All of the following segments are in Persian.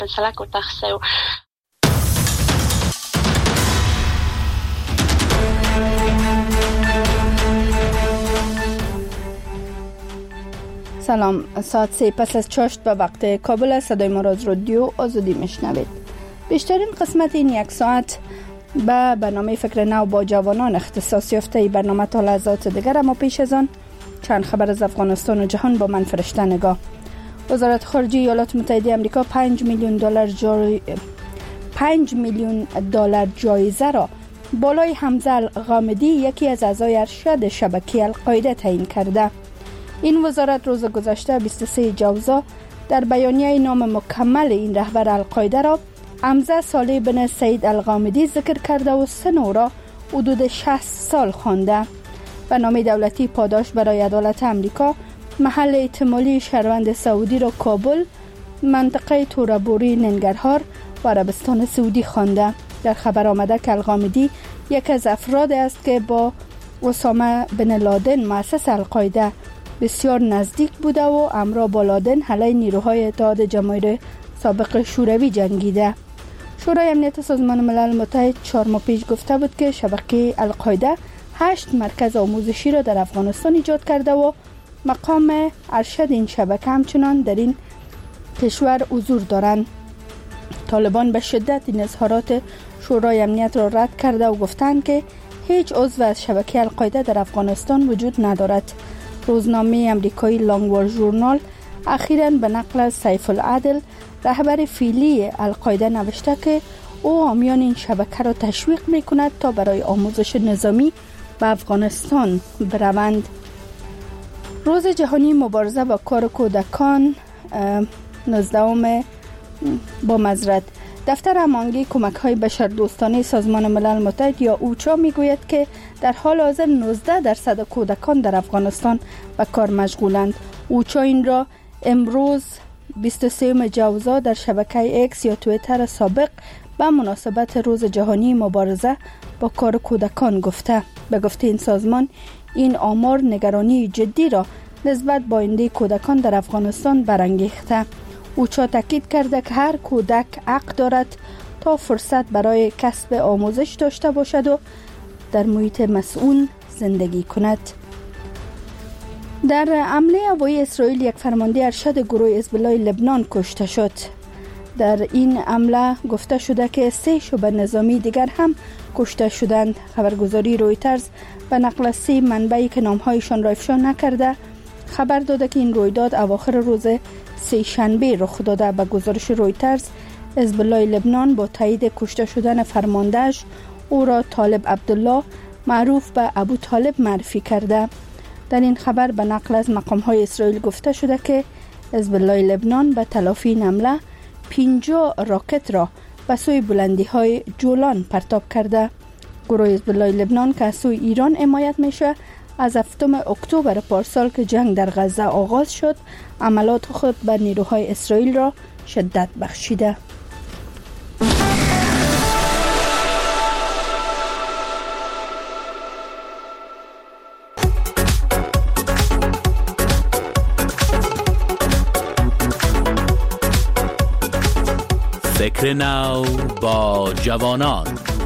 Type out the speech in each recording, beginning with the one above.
سلك وتخسو سلام، ساعت 3 پس از چاشت به وقت کابل صدای ما را از رادیو آزادی میشنوید. بیشترین قسمت این یک ساعت به برنامه فکر نو با جوانان اختصاص یافته. برنامه تا لحظات دیگر، اما پیش از آن چند خبر از افغانستان و جهان با من فرشته نگاه. وزارت خارجه ایالات متحده آمریکا 5 میلیون دلار جایزه را بالای حمزه الغامدی، یکی از اعضای ارشد شبکه القاعده تعیین کرده. این وزارت روز گذشته 23 جوزا در بیانیه نام مکمل این رهبر القاعده را حمزه صالح بن سعید الغامدی ذکر کرده و سن او را حدود 60 سال خوانده. برنامه دولتی پاداش برای عدالت آمریکا محل احتمالی شهروند سعودی را کابل، منطقه تورابوری، ننگرهار و عربستان سعودی خوانده. در خبر آمده که الغامدی یک از افراد است که با اسامه بن لادن مؤسس القاعده بسیار نزدیک بوده و همراه با لادن علیه نیروهای اتحاد جماهیر سابق شوروی جنگیده. شورای امنیت سازمان ملل متحد 4 ماه پیش گفته بود که شبکه القاعده 8 مرکز آموزشی را در افغانستان ایجاد کرده و مقام ارشد این شبکه همچنان در این کشور حضور دارند. طالبان به شدت این اظهارات شورای امنیت را رد کرده و گفتند که هیچ عضو از شبکه القاعده در افغانستان وجود ندارد. روزنامه امریکایی لانگ وار ژورنال اخیراً به نقل از سیف العدل، رهبر فعلی القاعده، نوشته که او حامیان این شبکه را تشویق می‌کند تا برای آموزش نظامی به افغانستان بروند. روز جهانی مبارزه با کار کودکان 19 با معذرت، دفتر هماهنگی کمک‌های بشردوستانه سازمان ملل متحد یا اوچا میگوید که در حال حاضر 19% کودکان در افغانستان به کار مشغولند. اوچا این را امروز 23 جوزا در شبکه اکس یا توییتر سابق به مناسبت روز جهانی مبارزه با کار کودکان گفته. به گفته این سازمان، این آمار نگرانی جدی را نسبت با آینده کودکان در افغانستان برانگیخته. اوچا تاکید کرده که هر کودک حق دارد تا فرصت برای کسب آموزش داشته باشد و در محیط مسئول زندگی کند. در حمله هوایی اسرائیل یک فرمانده ارشد گروه حزب الله لبنان کشته شد. در این حمله گفته شده که 3 شعبه نظامی دیگر هم کشته شدند. خبرگزاری رویترز به نقل از 3 منبعی که نامهایشان را افشا نکرده خبر داده که این رویداد اواخر روز سه شنبه رخ داده. به گزارش رویترز، حزب الله لبنان با تایید کشته شدن فرماندهش او را طالب عبدالله معروف به ابو طالب معرفی کرده. در این خبر به نقل از مقام‌های اسرائیل گفته شده که حزب الله لبنان به تلافی این حمله 50 راکت را به سوی بلندی‌های جولان پرتاب کرده. گروه حزب الله لبنان که از سوی ایران حمایت میشه، از 7 اکتبر پارسال که جنگ در غزه آغاز شد، عملات خود بر نیروهای اسرائیل را شدت بخشیده. فکر نو با جوانان.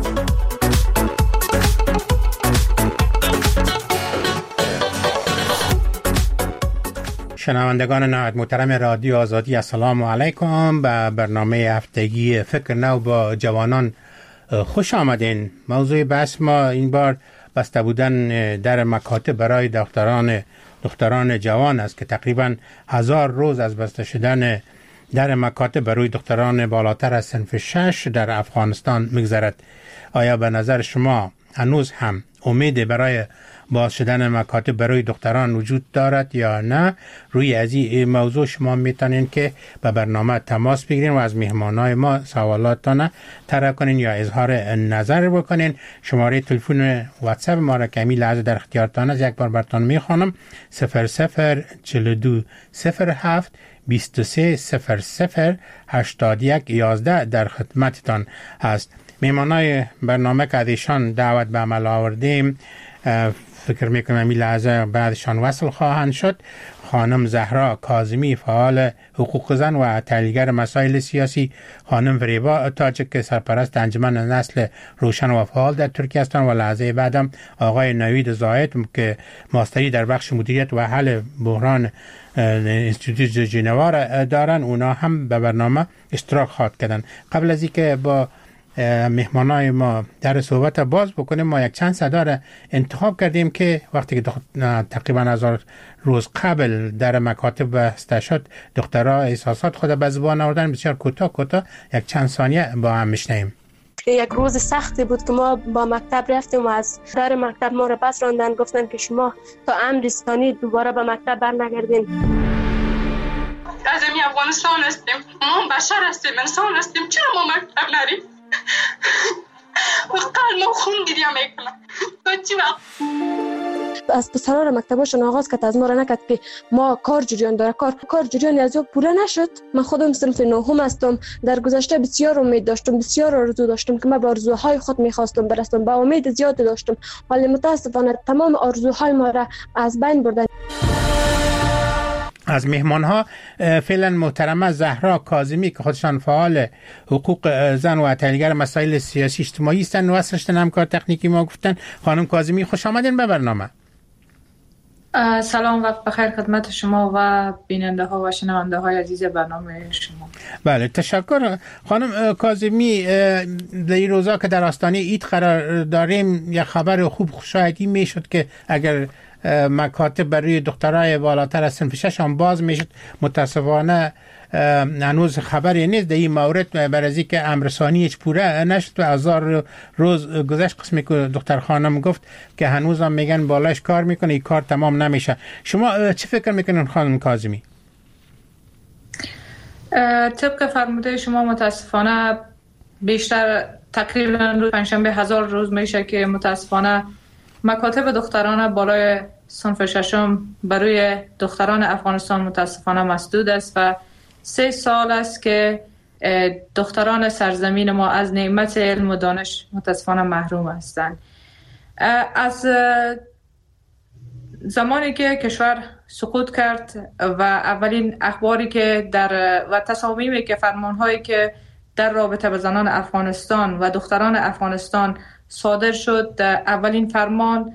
شنوندگان نهایت محترم رادیو آزادی، السلام علیکم. به برنامه هفتگی فکر نو با جوانان خوش آمدین. موضوع بحث ما این بار بسته بودن در مکاتب برای دختران جوان است که تقریبا 1000 روز از بسته شدن در مکاتب برای دختران بالاتر از صنف 6 در افغانستان میگذرد. آیا به نظر شما هنوز هم امید برای باز شدن مکاتب برای دختران وجود دارد یا نه؟ روی از این موضوع شما میتونین که به برنامه تماس بگیرین و از مهمانای ما سوالاتتان طرح کنین یا اظهار نظر بکنین. شماره تلفن واتساپ ما را که همین لحظه در اختیارتان است، یک بار براتون میخوانم: 0042 07 23 00 81 11 در خدمتتان هست. مهمانای برنامه که ازشان دعوت به عمل آوردیم، فکر میکنم این لحظه بعدشان وصل خواهند شد. خانم زهرا کاظمی فعال حقوق زن و تحلیلگر مسائل سیاسی، خانم فریبا تاجک که سرپرست انجمن نسل روشن و فعال در ترکیه هستند و لحظه بعدم آقای نوید زاهد که ماستری در بخش مدیریت و حل بحران انستیتوت ژنوا دارن، اونا هم به برنامه اشتراک خواهد کردن. قبل از اینکه با مهمانای ما در صحبت باز بکنیم، ما یک چند صدا انتخاب کردیم که وقتی که تقریبا 1000 روز قبل در مکاتب بسته شد دخترها احساسات خود به زبان آوردن. بسیار کوتاه یک چند ثانیه با هم میشنیم. یک روز سختی بود که ما با مکتب رفتیم و از در مکتب ما را پس راندن، گفتن که شما تا امر ثانی دوباره به مکتب برنگردین. از این افغانستان هستیم، ما بشر هستیم، انسان هستیم، چرا ما مکتب نریم؟ وقتا ما خون گریه میکنم تا چی وقت از پسران مکتباشون آغاز کرد، از ما را نکرد که ما کار جریان داره، کار جریانی از او پوره نشد. من خودم صنف نهم هستم. در گذشته بسیار امید داشتم، بسیار آرزو داشتم که من به آرزوهای خود میخواستم برسم، با امید زیاد داشتم، ولی متاسفانه تمام آرزوهای ما را از بین بردن. از مهمان ها فعلا محترمه زهرا کاظمی که خودشان فعال حقوق زن و تحلیلگر مسائل سیاسی اجتماعی هستند و اصلشتن همکار تکنیکی ما گفتن. خانم کاظمی خوش آمدین به برنامه. سلام، وقت بخیر خدمت شما و بیننده ها و شنونده های عزیز برنامه شما. بله تشکر. خانم کاظمی، در این روزا که در آستانه عید قرار داریم، یک خبر خوب شاید میشد که اگر مکاتب برای دخترای بالاتر از صنف 6 هم باز میشد. متاسفانه هنوز خبری نیست در این مورد، برای که امرسانی هیچ پوره نشد و 1000 روز گذشت. قسمی که دختر خانم گفت که هنوز هم میگن بالاش کار میکنه، این کار تمام نمیشه. شما چی فکر میکنین خانم کاظمی؟ طبق فرموده شما متاسفانه بیشتر تقریبا روز پنجشنبه 1000 روز میشه که متاسفانه مکاتب دختران بالای صنف 6 برای دختران افغانستان متاسفانه مسدود است و 3 سال است که دختران سرزمین ما از نعمت علم و دانش متاسفانه محروم هستند. از زمانی که کشور سقوط کرد و اولین اخباری که و تصامیمی که فرمانهایی که در رابطه با زنان افغانستان و دختران افغانستان صادر شد، اولین فرمان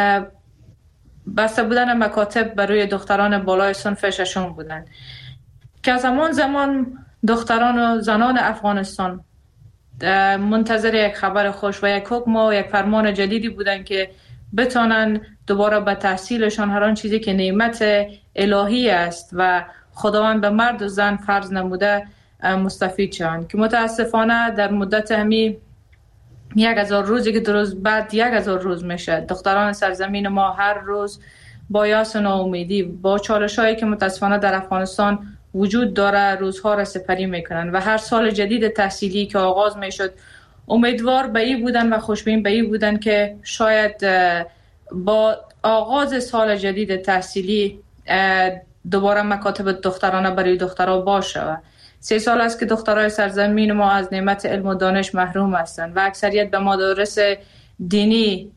بسته بودن مکاتب برای دختران بالای صنف 6 بودند که زمان دختران و زنان افغانستان منتظر یک خبر خوش و یک حکم و یک فرمان جدیدی بودند که بتونن دوباره به تحصیلشان هر آن چیزی که نعمت الهی است و خداوند به مرد و زن فرض نموده مستفید شوند. که متاسفانه در مدت همی 1000 روزی که درست بعد 1000 روز میشه، دختران سرزمین ما هر روز با یأس و ناامیدی، با چالش‌هایی که متاسفانه در افغانستان وجود داره، روزها را سپری میکنن و هر سال جدید تحصیلی که آغاز میشد امیدوار به این بودن و خوشبین به این بودن که شاید با آغاز سال جدید تحصیلی دوباره مکاتب دخترانه برای دخترها باشه. 3 سال است که دخترای سرزمین ما از نعمت علم و دانش محروم هستند و اکثریت به مدارس دینی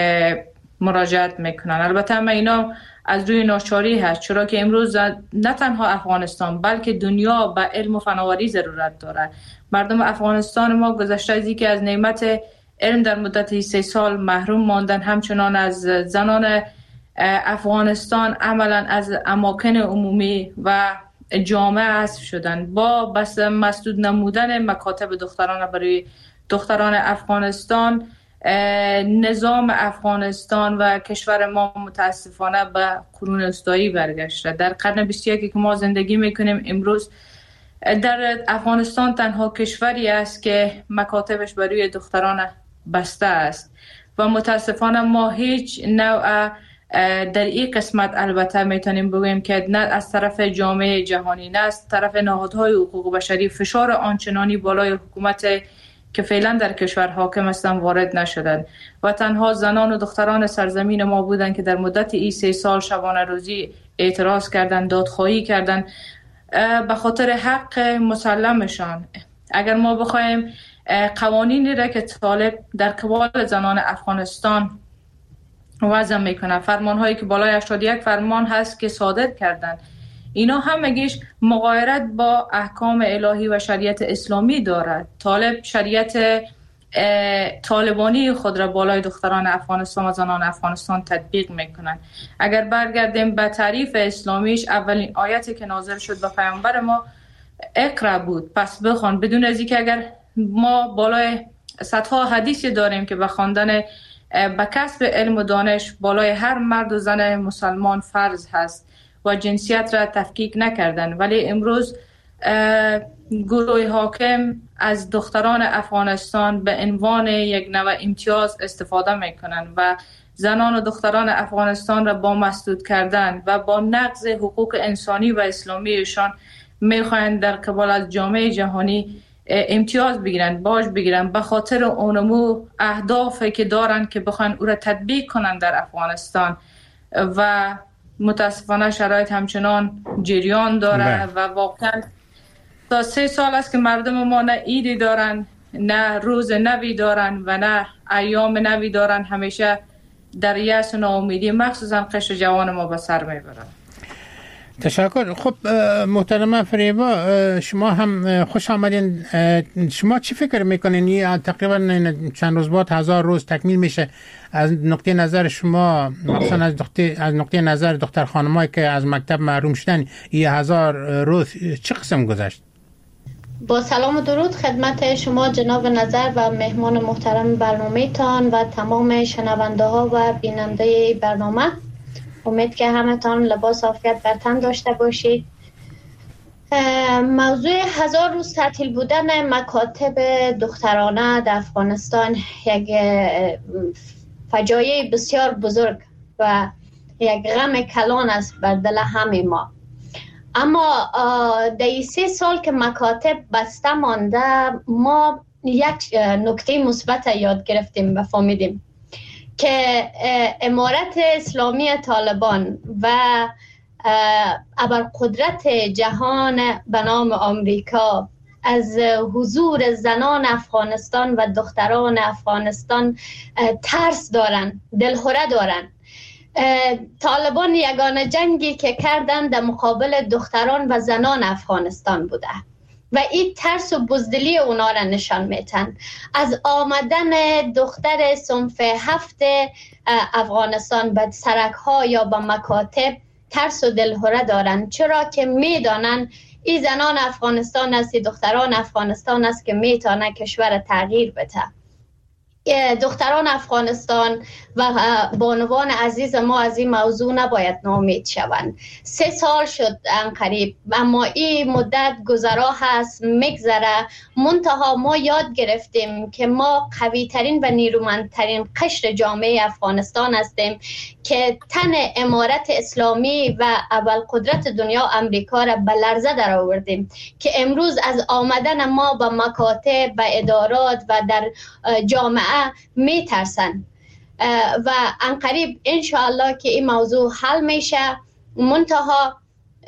مراجعت میکنن. البته ما اینا از روی ناچاری هست، چرا که امروز نه تنها افغانستان بلکه دنیا به علم و فناوری ضرورت داره. مردم افغانستان ما گذشته از اینکه از نعمت علم در مدت 3 سال محروم ماندن، همچنان از زنان افغانستان عملا از اماکن عمومی و جامعه حذف شدن. با بس مسدود نمودن مکاتب دختران برای دختران افغانستان، نظام افغانستان و کشور ما متاسفانه به قرون وسطایی برگشته. در قرن 21 که ما زندگی میکنیم امروز در افغانستان تنها کشوری است که مکاتبش برای دختران بسته است و متاسفانه ما هیچ نوع در این قسمت البته میتونیم بگوییم که نه از طرف جامعه جهانی نه از طرف نهادهای حقوق بشری فشار آنچنانی بالای حکومت که فعلا در کشور حاکم هستند وارد نشدند و تنها زنان و دختران سرزمین ما بودند که در مدت این 3 سال شبانه روزی اعتراض کردند، دادخواهی کردند به خاطر حق مسلمشان. اگر ما بخوایم قوانینی را که طالب در قبال زنان افغانستان وضع میکنه. فرمان هایی که بالای 81 فرمان هست که صادر کردن، اینا همگیش مغایرت با احکام الهی و شریعت اسلامی دارد. طالب شریعت طالبانی خود را بالای دختران افغانستان و زنان افغانستان تطبیق میکنن. اگر برگردیم به تعریف اسلامیش، اولین آیتی که نازل شد به پیامبر ما اقرا بود، پس بخوان، بدون از اینکه اگر ما بالای صدها حدیثی داریم که به خواندن به کسب علم و دانش بالای هر مرد و زن مسلمان فرض هست و جنسیت را تفکیک نکردن، ولی امروز گروه حاکم از دختران افغانستان به عنوان یک نوع امتیاز استفاده میکنن و زنان و دختران افغانستان را با مسدود کردن و با نقض حقوق انسانی و اسلامیشان میخواین در قبال از جامعه جهانی امتیاز بگیرن، باج بگیرن، به خاطر اونمو اهدافی که دارن که بخواین او را تطبیق کنن در افغانستان. و متاسفانه شرایط همچنان جریان داره و واقعا تا 3 سال است که مردم ما نه ایدی دارن، نه روز نوی دارن و نه ایام نوی دارن، همیشه در یأس و ناامیدی مخصوصا قشر جوان ما به سر میبرن. تشکر. خب محترمه فریبا، شما هم خوش آمدین. شما چی فکر میکنین؟ تقریبا چند روز بعد 1000 روز تکمیل میشه. از نقطه نظر شما، مثلا از نقطه نظر دختر خانمایی که از مکتب محروم شدن، این 1000 روز چه قسم گذشت؟ با سلام و درود خدمت شما جناب نظر و مهمان محترم برنامه تان و تمام شنونده ها و بیننده برنامه. امید که همتان لباس عافیت بر تن داشته باشید. موضوع 1000 روز تعطیل بودن مکاتب دخترانه در افغانستان یک فجایع بسیار بزرگ و یک غم کلان است بر دل همه ما. اما در 3 سال که مکاتب بسته مانده، ما یک نکته مثبت یاد گرفتیم و فهمیدیم که امارت اسلامی طالبان و ابرقدرت جهان به نام آمریکا از حضور زنان افغانستان و دختران افغانستان ترس دارن، دلهره دارن. طالبان یگانه جنگی که کردن در مقابل دختران و زنان افغانستان بوده و این ترس و بزدلی اونا را نشان میتن. از آمدن دختر صنف 7 افغانستان به سرک ها یا به مکاتب ترس و دلهره دارن، چرا که میدانن این زنان افغانستان است، دختران افغانستان است که میتونه کشور تغییر بده. دختران افغانستان و بانوان عزیز ما از این موضوع نباید ناامید شوند. 3 سال شد انقریب، اما این مدت گذرا هست، میگذره. منتها ما یاد گرفتیم که ما قوی ترین و نیرومندترین قشر جامعه افغانستان هستیم که تن امارت اسلامی و ابرقدرت دنیا امریکا را به لرزه در آوردیم که امروز از آمدن ما به مکاتب و ادارات و در جامعه میترسن و انقریب انشاءالله که این موضوع حل میشه. منتها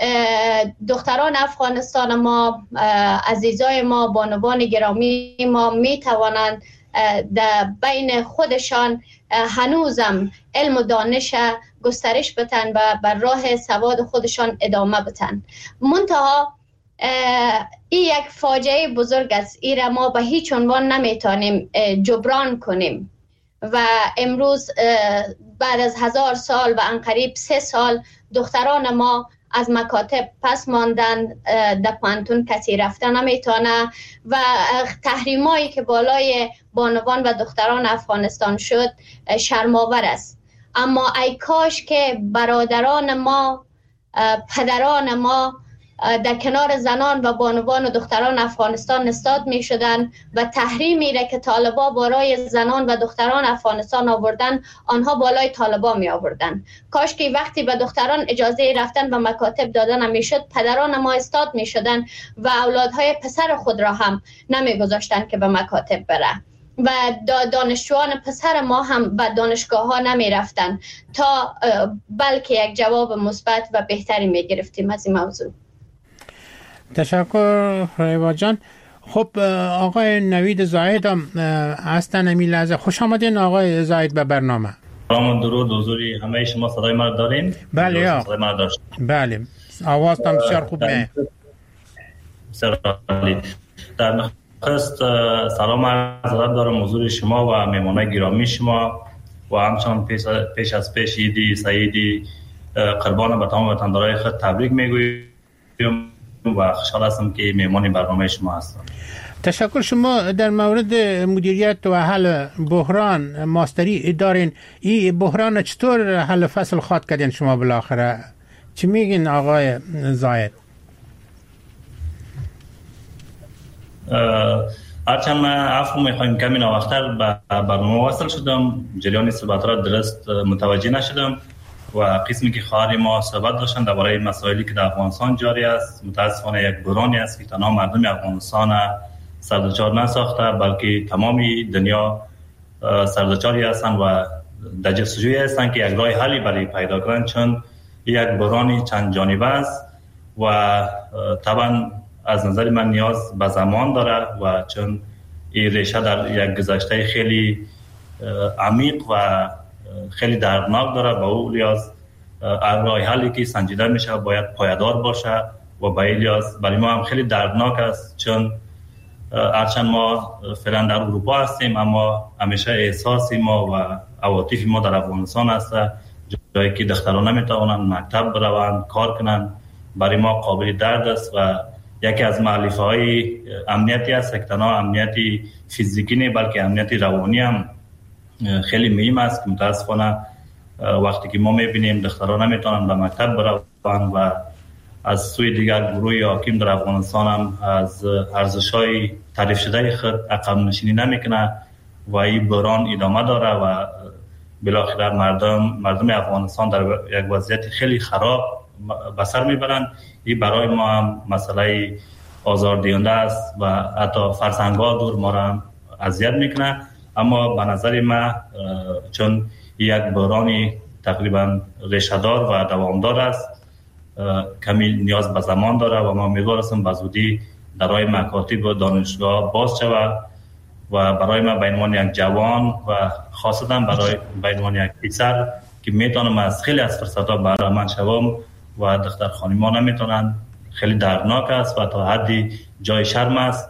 دختران افغانستان ما، عزیزای ما، بانوان گرامی ما میتوانند در بین خودشان هنوزم علم و دانش گسترش بتن و بر راه سواد خودشان ادامه بتن. منتها این یک فاجعه بزرگ است، این را ما به هیچ عنوان نمیتونیم جبران کنیم و امروز بعد از 1000 سال و انقریب 3 سال دختران ما از مکاتب پس ماندن، در پانتون کسی رفتن نمیتونه و تحریمایی که بالای بانوان و دختران افغانستان شد شرم‌آور است. اما ای کاش که برادران ما، پدران ما در کنار زنان و بانوان و دختران افغانستان نستاد می شدن و تحریمی را که طالبا بالای زنان و دختران افغانستان آوردن آنها بالای طالبا می آوردن. کاش که وقتی به دختران اجازه رفتن به مکاتب دادن نمی شد، پدران ما استاد می شدن و اولادهای پسر خود را هم نمی گذاشتن که به مکاتب بره و دانشجویان پسر ما هم به دانشگاه ها نمی رفتن تا بلکه یک جواب مثبت و بهتری می گرفتیم از این موضوع. تشکر فریبا جان. خب آقای نوید زاید هم هستن امی لحظه. خوش آمدین آقای زاید به برنامه. سلام و درود حضور همه شما. صدای ما دارین؟ بله صدای ما داشت. بله آواز هم بسیار خوب میاد. در نخست سلام عرض دارم حضور شما و مهمانای گرامی شما و همچنان پیش از پیش ایدی سعیدی قربان به تمام وطندارای خود تبریک میگویم و خوشحال هستم که مهمان برنامه شما هستم. تشکر. شما در مورد مدیریت و حل بحران ماستری دارین. این بحران چطور حل فصل خواد کردین شما بالاخره؟ چی میگین آقای زاید؟ هرچند من عفو میخوایم کمی ناوقتر به برنامه وصل شدم، جریان صحبت را درست متوجه نشدم و قسمی که خواهر ما صحبت داشتن درباره مسائلی که در افغانستان جاری است، متاسفانه یک بحرانی است که تنها مردم افغانستان سردچار نساخته بلکه تمام دنیا سردچاری هستند و در جستجوی هستند که یک راه حلی برای پیدا کنند، چون یک بحرانی چند جانبه است و طبعا از نظر من نیاز به زمان داره و چون این ریشه در یک گذشته خیلی عمیق و خیلی دردناک داره، به اون لحاظ راه حلی که سنجیده میشه باید پایدار باشه و به این لحاظ برای ما هم خیلی دردناک است، چون هرچند ما فعلا در اروپا هستیم اما همیشه احساس ما و عواطف ما در افغانستان است، جایی که دختران نمیتوانند مکتب بروند کار کنند برای ما قابل درد است و یکی از معلفه های امنیتی است که تنها امنیتی فیزیکی نه بلکه امنیتی روانی هم خیلی مهم است که متاسفانه وقتی که ما میبینیم دختران نمیتونن به مکتب بروند و از سوی دیگر گروه حاکم در افغانستان هم از ارزش‌های تعریف شده خود عقب نشینی نمیکنه و این بحران ادامه داره و بالاخره مردم افغانستان در یک وضعیت خیلی خراب به سر میبرند. این برای ما هم مسئله آزاردهنده است و حتی فرسنگ‌ها دور ما را هم اذیت میکنه، اما به نظر من چون یک بحرانی تقریبا ریشه‌دار و دوامدار است کمی نیاز به زمان داره و ما امیدوار هستم به زودی در راه مکاتب و دانشگاه باز شود و برای من به عنوان یک جوان و خاصتا به عنوان یک پسر که میتونم از خیلی از فرصت‌ها بهره مند شوم و دختر خانم‌ها نمیتونن، خیلی دردناک است و تا حدی جای شرم است.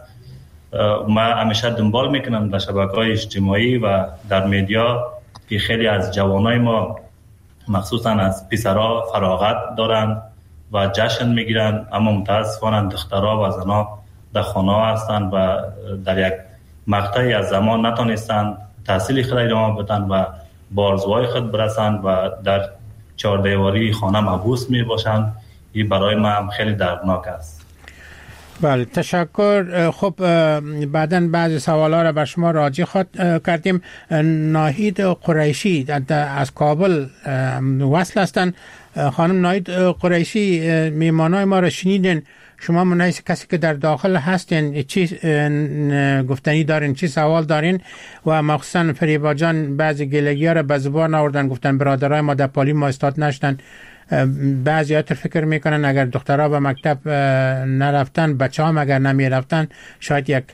من همیشه دنبال میکنم در شبکه‌های اجتماعی و در مدیا که خیلی از جوانای ما مخصوصا از پسرها فراغت دارند و جشن میگیرن، اما متاسفانه دخترها و زنها در خانه هستند و در یک مقطعی از زمان نتونستند تحصیل خود ادامه بدن و به آرزوهای خود برسند و در چهاردیواری خانه محبوس می باشند. این برای من خیلی دردناک است. بله تشکر. خب بعداً بعضی سوالا را بر شما راجع کردیم. ناهید قریشی از کابل وصل هستند. خانم ناهید قریشی، میمانای ما را شنیدین. شما منایس کسی که در داخل هستین چی گفتنی دارین، چی سوال دارین؟ و مخصوصا فریبا جان بعضی گلگی‌ها را به زبان آوردن، گفتن برادرای ما در پالی ما استاد نشدن. بعضی‌ها فکر میکنن اگر دخترها به مکتب نرفتن، بچه‌ها اگر نمیرفتن شاید یک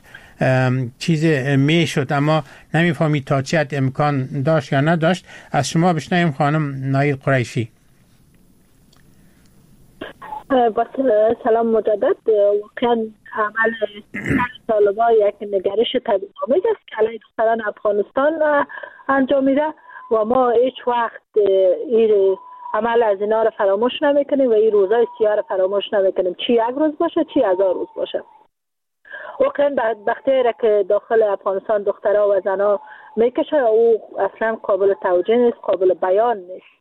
چیز میشد، اما نمیفهمید تا چه حد امکان داشت یا نداشت. از شما بشنویم خانم ناهید قریشی. با سلام مجدد. واقعا عمل طالبان یک نگرش تبعیض‌آمیز است که علیه دختران افغانستان انجام میده و ما هیچ وقت این عمل از اینا رو فراموش نمیکنیم و این روزای سیاه رو فراموش نمیکنیم، چی یک روز باشه چی 1000 روز باشه. واقعا بدبختی را که داخل افغانستان دخترها و زنها میکشه او اصلا قابل توجیه نیست، قابل بیان نیست.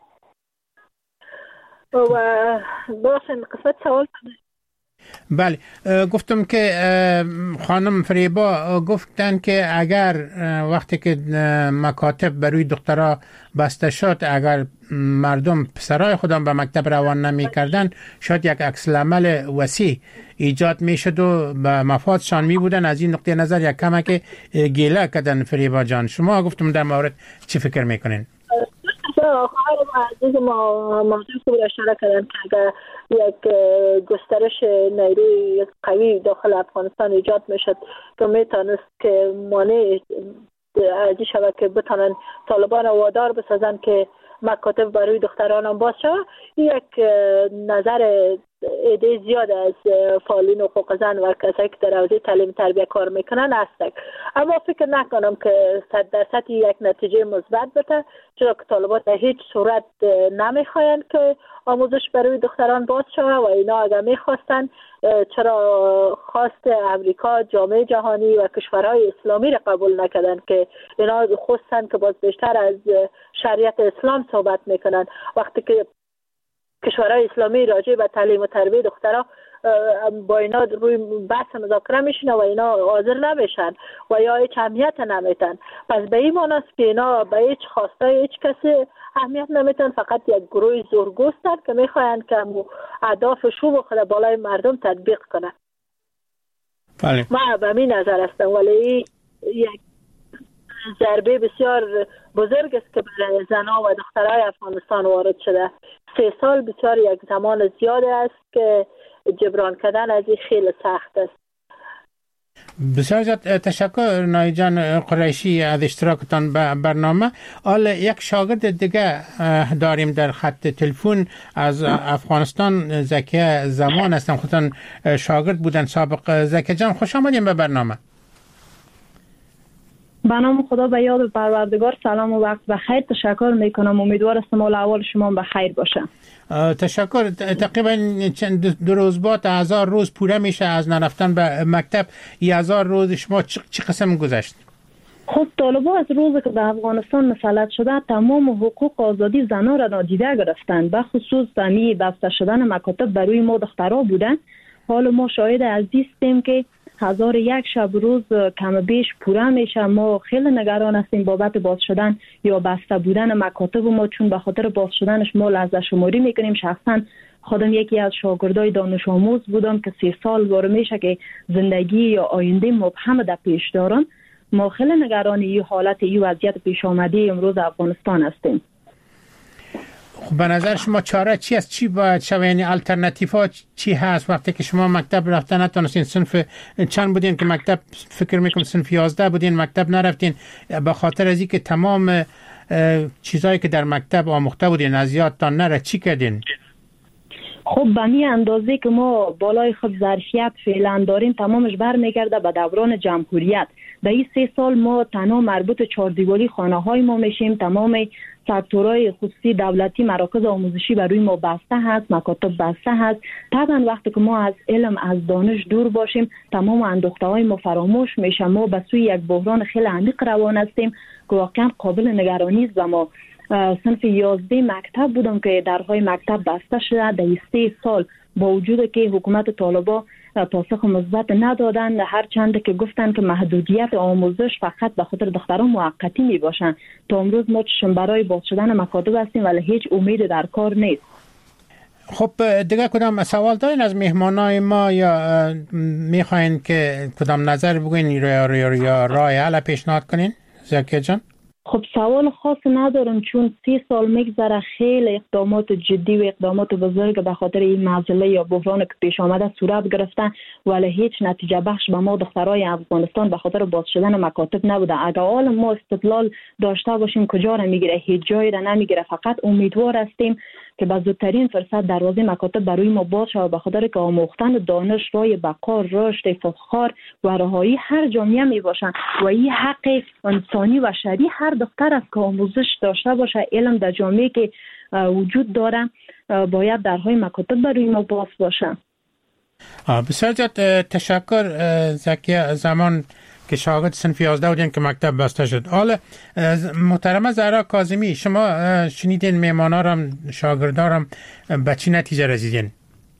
و باشن قسمت سوال. بله گفتم که خانم فریبا گفتن که اگر وقتی که مکاتب بروی دخترها بسته شد، اگر مردم پسرای خودم به مکتب روان نمی کردن شاید یک عکس العمل وسیع ایجاد می شد و به مفادشان می بودن. از این نقطه نظر یک کمک گیله کردن فریبا جان. شما گفتم در مورد چی فکر میکنین؟ خواهر عزیز ما موضوع خوب اشاره کردن که اگر یک گسترش نیروی قوی داخل افغانستان ایجاد میشد که میتونست که مانع از شود که بتانن طالبان وادار بسازن که مکاتب برای دختران هم باز شود. یک نظر ایده زیاد از فعالین حقوق زن و کسایی که در حوزه تعلیم تربیت کار میکنن هستند، اما فکر نکنم که 100% یک نتیجه مثبت بده، چرا که طالبان در هیچ صورت نمیخواین که آموزش برای دختران باز شود و اینا اگر میخواستن چرا خواست امریکا، جامعه جهانی و کشورهای اسلامی را قبول نکردن که اینا خواستن که باز بیشتر از شریعت اسلام صحبت میکنن، وقتی که کشورهای اسلامی راجع به تعلیم و تربیت دخترها با اینا روی بحث مذاکره میشن و اینا حاضر نمیشن و یا هیچ اهمیت نمیتن. پس به این معنی است که اینا به هیچ خواستای هیچ کسی اهمیت نمیتن، فقط یک گروه زورگوستن که میخواین که اهداف شوم خود بالای مردم تطبیق کنن. بله. من به این نظر هستم، ولی یک ضربه بسیار بزرگ است که برای زنان و دخترای افغانستان وارد شده. 3 سال بسیار یک زمان زیاد است که جبران کردن از این خیلی سخت است. بسیار زیاد تشکر نایی جان قریشی از اشتراکتان به برنامه. حالا یک شاگرد دیگه داریم در خط تلفن از افغانستان، زکیه زمان هستن، خودتان شاگرد بودن سابق. زکیه جان خوش آمدیم به برنامه. به نام خدا به یاد پروردگار، سلام و وقت بخیر. تشکر میکنم، امیدوار هستم حال احوال شما بخیر باشه. تشکر. تقریبا چند 2 روز بعد 1000 روز پوره میشه از نرفتن به مکتب. 1000 روز شما چی قسم گذشت؟ خب طالبان از روزی که به افغانستان مسلط شده تمام حقوق آزادی زنان را نادیده گرفتند، به خصوص تامی بسته شدن مکاتب برای ما دخترها بودن. حالا ما شاهد عزیزیم که 1001 شب روز کم بیش پوره میشه. ما خیلی نگران هستیم بابت باز شدن یا بسته بودن مکاتب ما، چون به خاطر باز شدنش ما لحظه شماری میکنیم. شخصا خودم یکی از شاگردای دانش آموز بودم که 3 سال واره میشه که زندگی یا آینده مبهم در پیش دارم. ما خیلی نگران این حالت، این وضعیت پیش آمده امروز افغانستان هستیم. خب به نظر شما چاره چی است؟ چی باید شود؟ یعنی الटरनेटिव ها چی هست وقتی که شما مکتب رفتن نتونستین؟ صنف چند بودین که مکتب؟ فکر میکنم صنف 11 بودین مکتب نرفتین به خاطر از اینکه تمام چیزایی که در مکتب آموخته بودین از یادتان نره. چی کردین؟ خب به می اندازه که ما بالای خود ظرفیت فعلا داریم تمامش برمیگرده به دوران جمهوریت. در این 3 سال ما تنها مربوط 4 دیواری خانه های ما میشیم. تمام سکتورهای خصوصی دولتی مراکز آموزشی برای ما بسته هست، مکاتب بسته هست. طبعا وقتی که ما از علم از دانش دور باشیم تمام اندوخته های ما فراموش میشه. ما به سوی یک بحران خیلی عمیق روان هستیم که واقعا قابل نگرانی است. و ما صنف 11 مکتب بودم که درهای مکتب بسته شده. در 3 سال با وجود که حکومت طالبان پاسخ مثبت ندادن، هر چند که گفتن که محدودیت آموزش فقط به خاطر دختران موقتی می باشن، تا امروز ما چشم برای باز شدن مکاتب هستیم ولی هیچ امید در کار نیست. خب دیگه کدام سوال دارین از مهمانای ما یا میخواین که کدام نظر بگوین یا راه حل پیشنهاد کنین زکیه جان؟ خب سوال خاص ندارم، چون 30 سال میگذره خیلی اقدامات جدی و اقدامات بزرگ به خاطر این معضله یا بحران که پیش آمده صورت گرفتن ولی هیچ نتیجه بخش به ما دخترای افغانستان به خاطر باز شدن مکاتب نبوده. اگر حال ما استدلال داشته باشیم کجا را میگیره؟ هیچ جایی را نمیگیره. فقط امیدوار هستیم که به زودترین فرصت دروازه مکاتب برای ما باز شود، به خاطر که آموختن دانش رای بقا، رشد، افتخار و رهایی هر جامعه می باشند و این حق انسانی و شرعی هر دختر است که آموزش داشته باشه. علم در جامعه که وجود داره باید درهای مکاتب برای ما باز باشه. بسیار زیاد تشکر زکیه زمان که شاگرد صنف 11 بودین که مکتب بسته شد. حالا محترمه زهرا کاظمی، شما شنیدین میمانارم شاگردارم به چی نتیجه رسیدین؟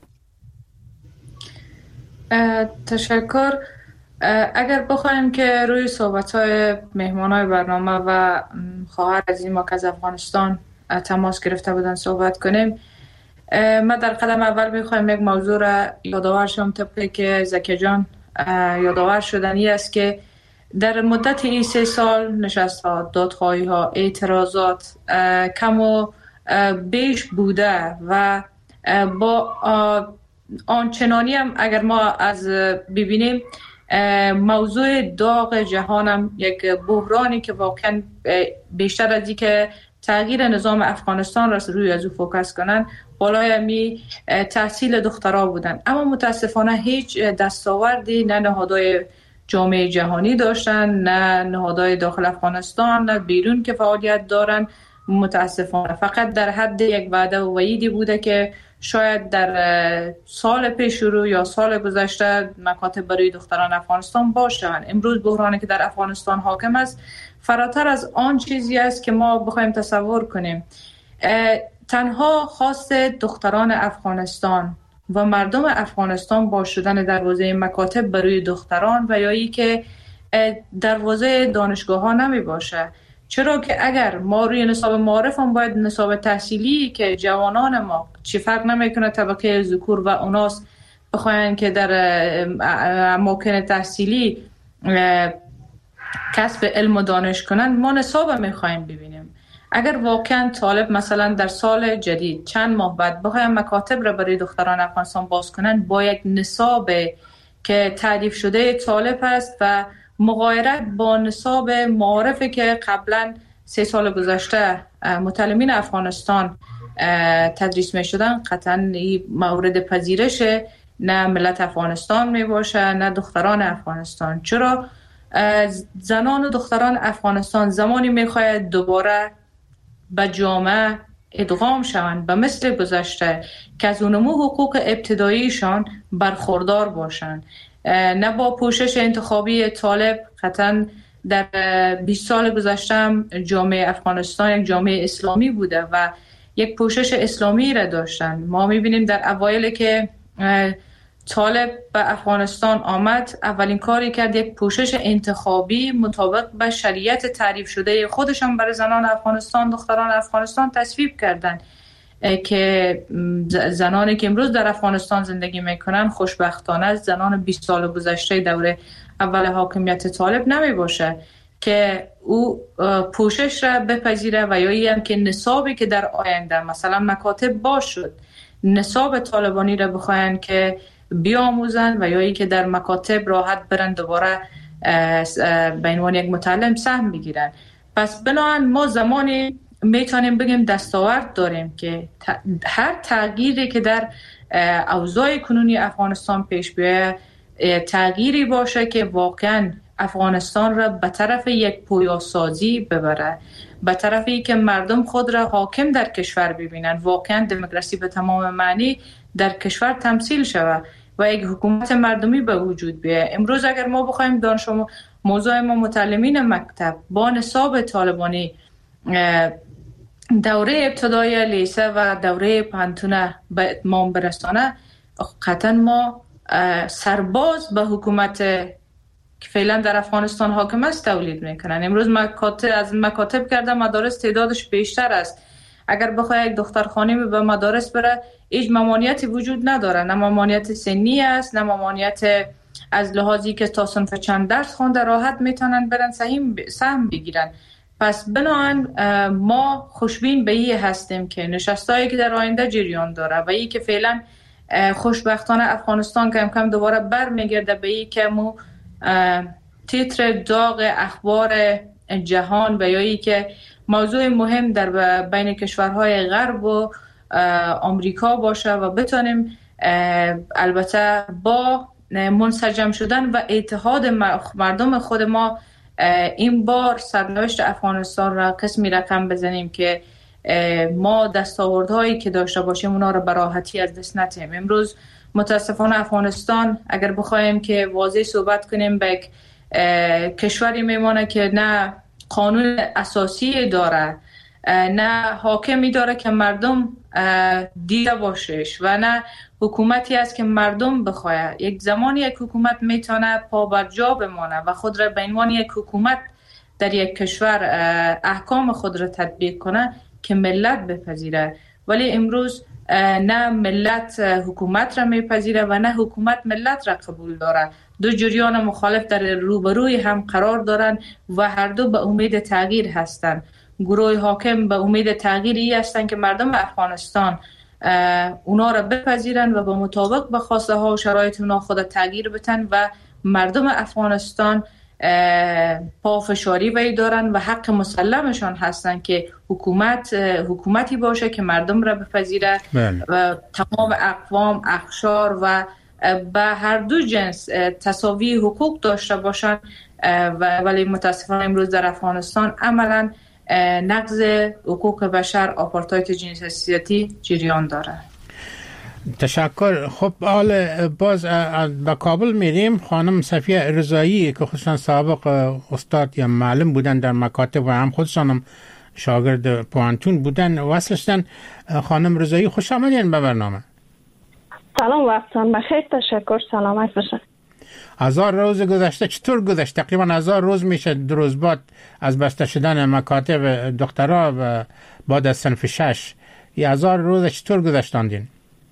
تشکر. اگر بخوایم که روی صحبت‌های مهمانای برنامه و خواهر عزیز ما که از افغانستان تماس گرفته بودن صحبت کنیم، ما در قدم اول میخوایم یک موضوع را یادآور شم طبقی که زکیه جان یادآور شدنی است که در مدت این 3 سال نشست‌ها، دادخواهی‌ها، اعتراضات کم و بیش بوده و با آنچنانی هم اگر ما از ببینیم موضوع داغ جهانم یک بحرانی که واقعا بیشتر از این که تغییر نظام افغانستان را روی از او فوکس کنن، بالای می تحصیل دخترها بودن. اما متاسفانه هیچ دستاوردی نه نهادهای جامعه جهانی داشتن، نه نهادهای داخل افغانستان، نه بیرون که فعالیت دارن. متاسفانه فقط در حد یک وعده و وعیدی بوده که شاید در سال پیش رو یا سال گذشته مکاتب برای دختران افغانستان باشند. امروز بحرانی که در افغانستان حاکم است فراتر از آن چیزی است که ما بخوایم تصور کنیم. تنها خواست دختران افغانستان و مردم افغانستان باز شدن دروازه مکاتب برای دختران و یا ای که دروازه دانشگاه ها نمی باشه. چرا که اگر ما روی نصاب معارف هم باید نصاب تحصیلی که جوانان ما چی فرق نمیکنه طبقه ذکور و اناث بخواین که در اماکن تحصیلی کسب علم و دانش کنن، ما نصاب میخوایم ببینیم. اگر واقعا طالب مثلا در سال جدید چند ماه بعد بخوایم مکاتب را برای دختران افغانستان باز کنن، با یک نصاب که تعریف شده طالب است و مغایرت با نصاب معارفه که قبلا 3 سال گذشته متعلمین افغانستان تدریس می شدن، قطعا این مورد پذیرش نه ملت افغانستان می باشه نه دختران افغانستان. چرا زنان و دختران افغانستان زمانی می خواهد دوباره به جامعه ادغام شوند به مثل گذشته که از اونمو حقوق ابتداییشان برخوردار باشند، نه با پوشش انتخابی طالب. قطعا در 20 سال گذشته هم جامعه افغانستان یک جامعه اسلامی بوده و یک پوشش اسلامی را داشتن. ما میبینیم در اوایل که طالب به افغانستان آمد، اولین کاری کرد یک پوشش انتخابی مطابق به شریعت تعریف شده خودشان برای زنان افغانستان، دختران افغانستان تصویب کردن که زنانی که امروز در افغانستان زندگی میکنن خوشبختانه زنان 20 سال گذشته دوره اول حاکمیت طالب نمی باشه که او پوشش را بپذیره و یا این که نصابی که در آینده مثلا مکاتب باز شد نصاب طالبانی را بخواین که بیاموزن و یا این که در مکاتب راحت برن دوباره به عنوان یک متعلم سهم بگیرن. پس بنابراین ما زمانی میتونیم بگیم دستاورد داریم که هر تغییری که در اوضاع کنونی افغانستان پیش بیاید تغییری باشه که واقعا افغانستان را به طرف یک پویاسازی ببره، به طرفی که مردم خود را حاکم در کشور ببینن، واقعا دموکراسی به تمام معنی در کشور تمثیل شود و یک حکومت مردمی به وجود بیاید. امروز اگر ما بخوایم موضوع ما متعلمین مکتب با نصاب طالبانی دوره ابتدایی لیسه و دوره پانتونه به اتمام برسانه، قطعا ما سرباز به حکومت که فعلا در افغانستان حاکم است تولید میکنن. امروز مکاتب کرده مدارس تعدادش بیشتر است. اگر بخواه یک دختر خانمی به مدارس بره هیچ ممانعتی وجود نداره، نه ممانعت سنی است نه ممانعت از لحاظی که تا صنف چند درس خونده راحت میتونن برن سهم بگیرن. پس بنابراین ما خوشبین به این هستیم که نشستایی که در آینده جریان داره و این که فعلا خوشبختانه افغانستان کم کم دوباره برمیگرده به این که مو تیتر داغ اخبار جهان و یا این که موضوع مهم در بین کشورهای غرب و آمریکا باشه و بتونیم البته با منسجم شدن و اتحاد مردم خود ما این بار سرنوشت افغانستان را قسمی رقم بزنیم که ما دستاوردهایی که داشته باشیم اونا را به راحتی از دست ندیم. امروز متاسفانه افغانستان اگر بخوایم که واضح صحبت کنیم به کشوری میمونه که نه قانون اساسی داره، نه حاکمی داره که مردم دیده باشش و نه حکومتی است که مردم بخواه. یک زمانی یک حکومت میتونه پا بر جا بمانه و خود را به عنوان یک حکومت در یک کشور احکام خود را تطبیق کنه که ملت بپذیره. ولی امروز نه ملت حکومت را میپذیره و نه حکومت ملت را قبول داره. دو جریان مخالف در روبروی هم قرار دارن و هر دو به امید تغییر هستند. گروه حاکم به امید تغییری هستند که مردم افغانستان اونا را بپذیرن و به مطابق به خواسته ها و شرایط اونا خود تغییر بتن و مردم افغانستان پافشاری وی دارن و حق مسلمشان هستن که حکومتی باشه که مردم را بپذیره و تمام اقوام، اقشار و به هر دو جنس تساوی حقوق داشته باشن. ولی متاسفانه امروز در افغانستان عملا نقض حقوق بشر، آپارتاید جنسیتی جریان داره. تشکر. خب حال باز به کابل میریم. خانم صفیه رضایی که خودشان سابق استاد یا معلم بودن در مکاتب و هم خودشان هم شاگرد پوانتون بودن وصل شدن. خانم رضایی خوش آمدین به برنامه. سلام، وقتتان بخیر. تشکر، سلامت باشن. 1000 روز گذشته چطور گذشت؟ تقریبا 1000 روز میشه 2 روز بعد از بسته شدن مکاتب دکترا و بعد از صنف 6. 1000 روز چطور گذشتاندین؟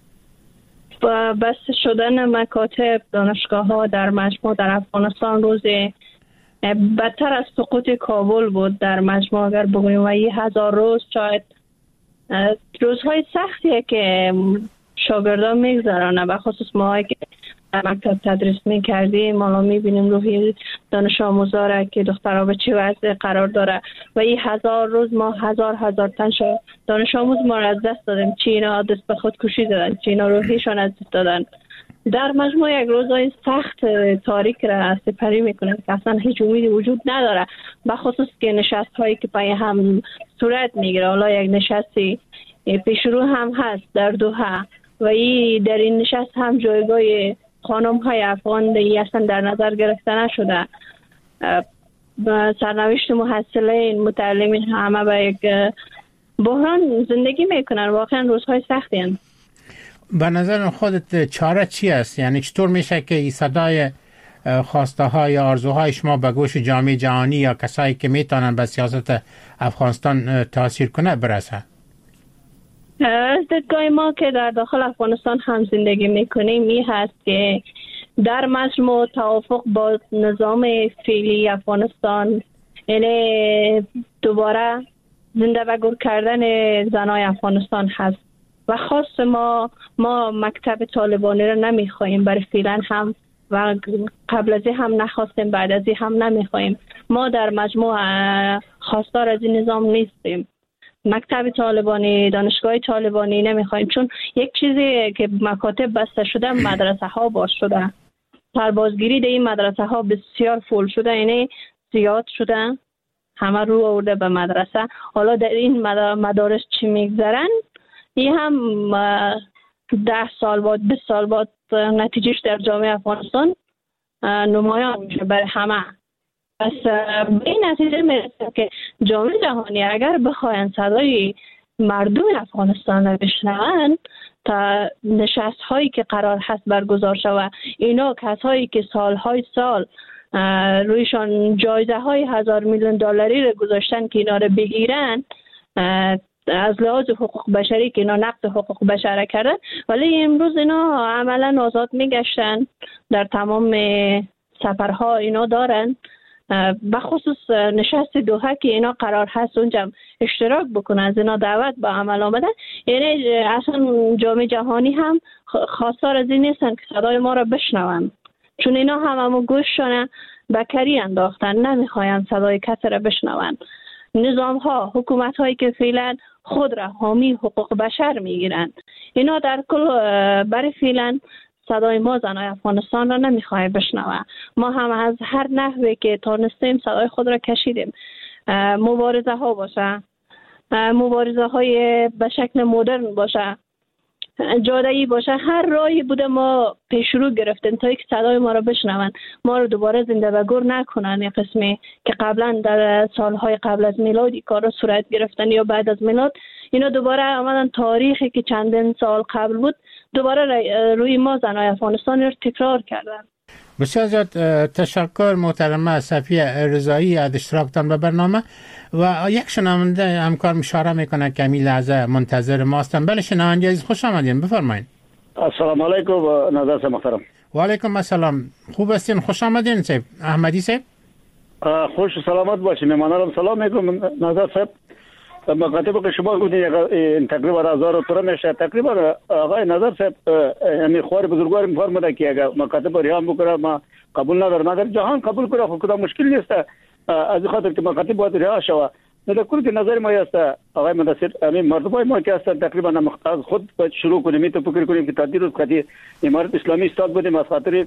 بسته شدن مکاتب دانشگاه ها در مجموع در افغانستان روز بدتر از سقوط کابل بود در مجموع اگر بگوییم، و 1000 روز شاید روزهای سختیه که شاگردان میگذرانه. به خصوص ما که در مکتب تدریس میکردیم ما میبینیم روحی دانش آموزا که دخترها به چه وضع قرار داره و این 1000 روز ما هزار تن دانش آموز ما را از دست دادیم. چی اینا دست به خودکشی دادن، چی اینا روحیشان از دست دادن. در مجموع یک روزهای سخت تاریک را سپری میکنن که اصلا هیچ امیدی وجود نداره. به خصوص که نشست هایی که پای هم صورت میگیره، حالا یک نشستی پیشرو هم هست در دوحه و این در این نشست هم جایگاه خانم های افغان اصلا در نظر گرفته نشده. سرنوشت محصلین، متعلمین همه به یک بحران زندگی میکنن. واقعا روزهای سختی هستند. به نظر خودت چاره چی است؟ یعنی چطور میشه که این صدای خواسته های آرزوهای شما به گوش جامعه جهانی یا کسایی که میتونن به سیاست افغانستان تاثیر کنه برسه؟ از دیدگاه ما که در داخل افغانستان هم زندگی میکنیم این هست که در مجموع توافق با نظام فعلی افغانستان، یعنی دوباره زنده و گور کردن زنای افغانستان هست و خاص ما مکتب طالبانی را نمیخواهیم. برای فعلا هم و قبل از هم نخواستیم، بعد از هم نمیخواهیم. ما در مجموع خواستار از این نظام نیستیم. مکتب طالبانی، دانشگاه طالبانی نمیخوایم، چون یک چیزی که مکاتب بسته شده مدرسه ها باز شده. سربازگیری در این مدرسه ها بسیار فول شده، یعنی زیاد شده، همه رو آورده به مدرسه. حالا در این مدارس چی میگذرن این هم 10 سال بعد 20 سال بعد نتیجهش در جامعه افغانستان نمایان میشه برای همه. پس به این نتیجه میرسه که جامعه جهانی اگر بخواین صدای مردم افغانستان را بشنون تا نشست هایی که قرار هست برگزار شود، اینا کسایی که سالهای سال رویشان جایزه های 1000 میلیون دلاری را گذاشتن که اینا را بگیرن، از لحاظ حقوق بشری که اینا نقض حقوق بشر کردن، ولی امروز اینا عملا آزاد میگشتن، در تمام سفرها اینا دارن. بخصوص نشست دوحه که اینا قرار هست اونجا اشتراک بکنن، از اینا دعوت با عمل آمدن. یعنی اصلا جامعه جهانی هم خواستار از این نیستن که صدای ما را بشنون، چون اینا هممو گوششون بکری انداختن، نمیخواین صدای کسی را بشنون. نظام ها، حکومت هایی که فعلا خود را حامی حقوق بشر میگیرن، اینا در کل برای فعلا صدای ما زنای افغانستان را نمیخواه بشنوه. ما هم از هر نحوی که تانستیم صدای خود را کشیدیم. مبارزه ها باشه، مبارزه های به شکل مدرن باشه، جاده‌ای باشه، هر راهی بوده ما پیشرو گرفتیم تا یک صدای ما را بشنون، ما رو دوباره زنده و گور نکنن. یک قسمی که قبلا در سالهای قبل از میلاد کار را صورت گرفتن یا بعد از میلاد، اینا دوباره آمدن تاریخی که چندین سال قبل بود دوباره روی ما زنای افغانستان رو تکرار کردن. بسیار زیاد تشکر محترمه صفیه رضایی از اشتراکتان به برنامه. و یک شنونده همکار اشاره میکنه که همین لحظه منتظر ما هستن. بله شنونده عزیز خوش آمدین، بفرمایید. السلام علیکم نظر صاحب محترم. و علیکم السلام، خوب هستین؟ خوش آمدین صاحب احمدی صاحب. خوش و سلامت باشین. ممنونم. سلام علیکم نظر صاحب. مکاتب که شما گفتین تقریبا 1000 پر میشه. تقریبا آقای نظر صاحب یعنی خوار بزرگوار میفرموده که اگر مکاتب ریان بکنه ما قبول نداره. مگر جهان قبول کنه خود کدام مشکل نیست. از خاطر که مکاتب باید رها شود. در کل که نظر ما است آقای مدثر، همین مردمای ما که هستند تقریبا از خود باید شروع کنیم. می تو فکر کنیم که تا دیروز قضیه امارت اسلامی استاد بودیم از خاطر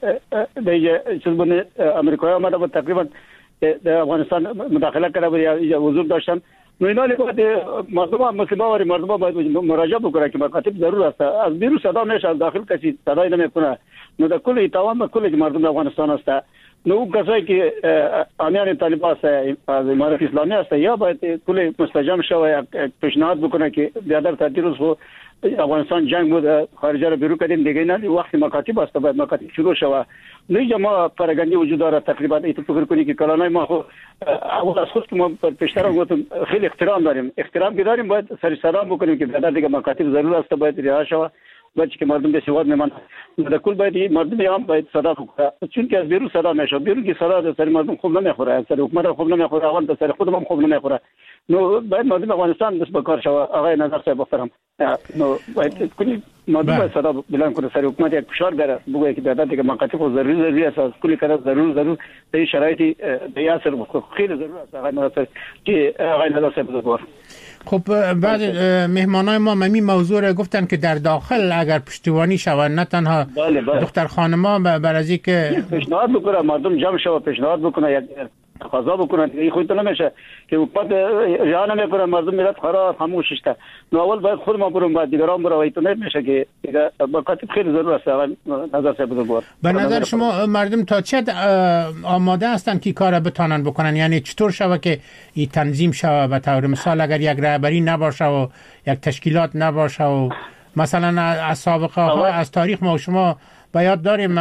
دیگه چیز بود امریکایی آمده بود تقریبا در افغانستان مداخله کرده بود یا حضور داشتن. نو اینا باید مردم مسلمان و مردم باید مراجعه بکنه که مکاتب ضرور است. از بیرون صدا میشه، از داخل کسی صدای نمیکنه. نو در کل تمام کل مردم افغانستان است. نو کسایی که امیان طالبان است از امارت اسلامی است یا باید کل مستجاب شود پیشنهاد بکنه که بیادر تدریس رو افغانستان جنگ بود خارجه رو بیرون کردیم دیگه نه وقتی مکاتب است باید مکاتب شروع شود. نه ما پراگندی وجود داره تقریبا ایت فکر کنی که کلانای ما خو اول از خود که ما پیشتر گفتم خیلی احترام داریم، احترام که داریم باید سر سلام بکنیم که بیادر دیگه مکاتب ضرور است باید رها شود. باید که مردم به سواد میمانند. در کل باید مردم هم باید صدا بکنه چون که از بیرون صدا میشه. بیرون که صدا در سر مردم خوب نمیخوره، از سر حکومت خوب نمیخوره، اول در سر خودم هم خوب نمیخوره. نو باید مردم افغانستان دست به کار شود. آقای نظر صاحب محترم، نو باید کنی مردم باید صدا بلند کنه سر حکومت یک فشار بیاره بگه که بیادر دیگه مکاتب ضروری است. از کلی کار ضرور در شرایطی بیاسر خیلی ضرور است. آقای نظر که آقای نظر صاحب بزرگوار. خب بعد مهمانای ما ممی موضوع را گفتن که در داخل اگر پشتیبانی شود نه تنها دختر خانما بر از اینکه پیشنهاد بکنه مردم جمع شود پیشنهاد بکنه یک تقاضا بکنه این خودت نمیشه که حکومت رها نمیکنه مردم میرد خراب خاموش است. نو اول باید خود ما بریم بعد دیگران برو و تو نمیشه که مکاتب خیلی ضرور است. نظر صاحب بزرگوار به نظر شما مردم تا چه آماده هستند که کار بتونن بکنن؟ یعنی چطور شود که این تنظیم شود؟ به طور مثال اگر یک رهبری نباشه و یک تشکیلات نباشه و مثلا از سابقه ها از تاریخ ما و شما باید داریم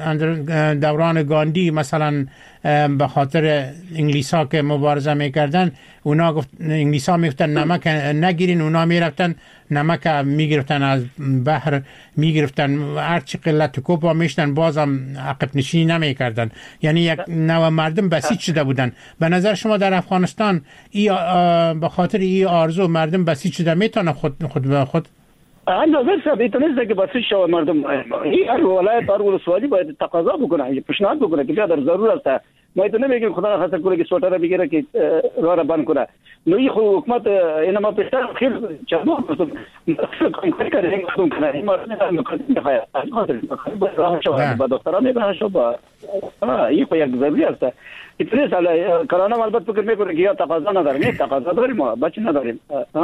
دوران گاندی مثلا به خاطر انگلیس ها که مبارزه میکردن اونا گفت انگلیس ها میگفتن نمک نگیرین، اونا میرفتن نمک میگرفتن از بحر میگرفتن هرچی قلت کوپا میشتن بازم عقب نشینی نمیکردن. یعنی یک نوع مردم بسیج شده بودن. به نظر شما در افغانستان به خاطر این آرزو مردم بسیج شده میتونه خود به خود؟ نظر صاحب ایتونست که بسیج شود مردم هر ولایت هر ولسوالی باید تقاضا بکنه پیشنهاد بکنه که بیادر ضرور است. ما ایتونه میگیم خدا نخواست کنه که سوتره بگیره که راه را بند کنه. نو این حکومت اینا ما پیشتر خیلی چندو کاری کرده این خودم کنه این مردم مکاتب میخواید باید راه شود با دختران میبرن شد با این خو یک ضروری است. ایتونه سال کرونا البته فکر میکنه که یا تقاضا نداریم نه تقاضا داریم ما بچه نداریم.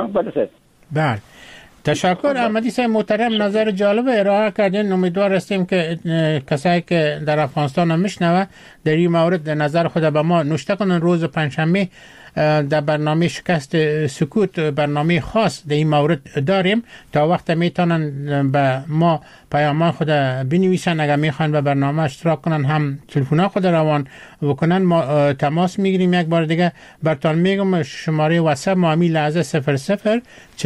بله تشکر احمدی صاحب محترم، نظر جالب ارائه کردین. امیدوار هستیم که کسایی که در افغانستان هم میشنوه در این مورد نظر خود به ما نوشته کنن. روز پنجشنبه در برنامه شکست سکوت برنامه خاص در این مورد داریم تا وقت میتونن به ما پیامان خود بنویسن. اگر میخوان به برنامه اشتراک کنن هم تلفن خود روان بکنن ما تماس میگیریم. یک بار دیگه براتون میگم شماره واتساپ معامل لحظه 00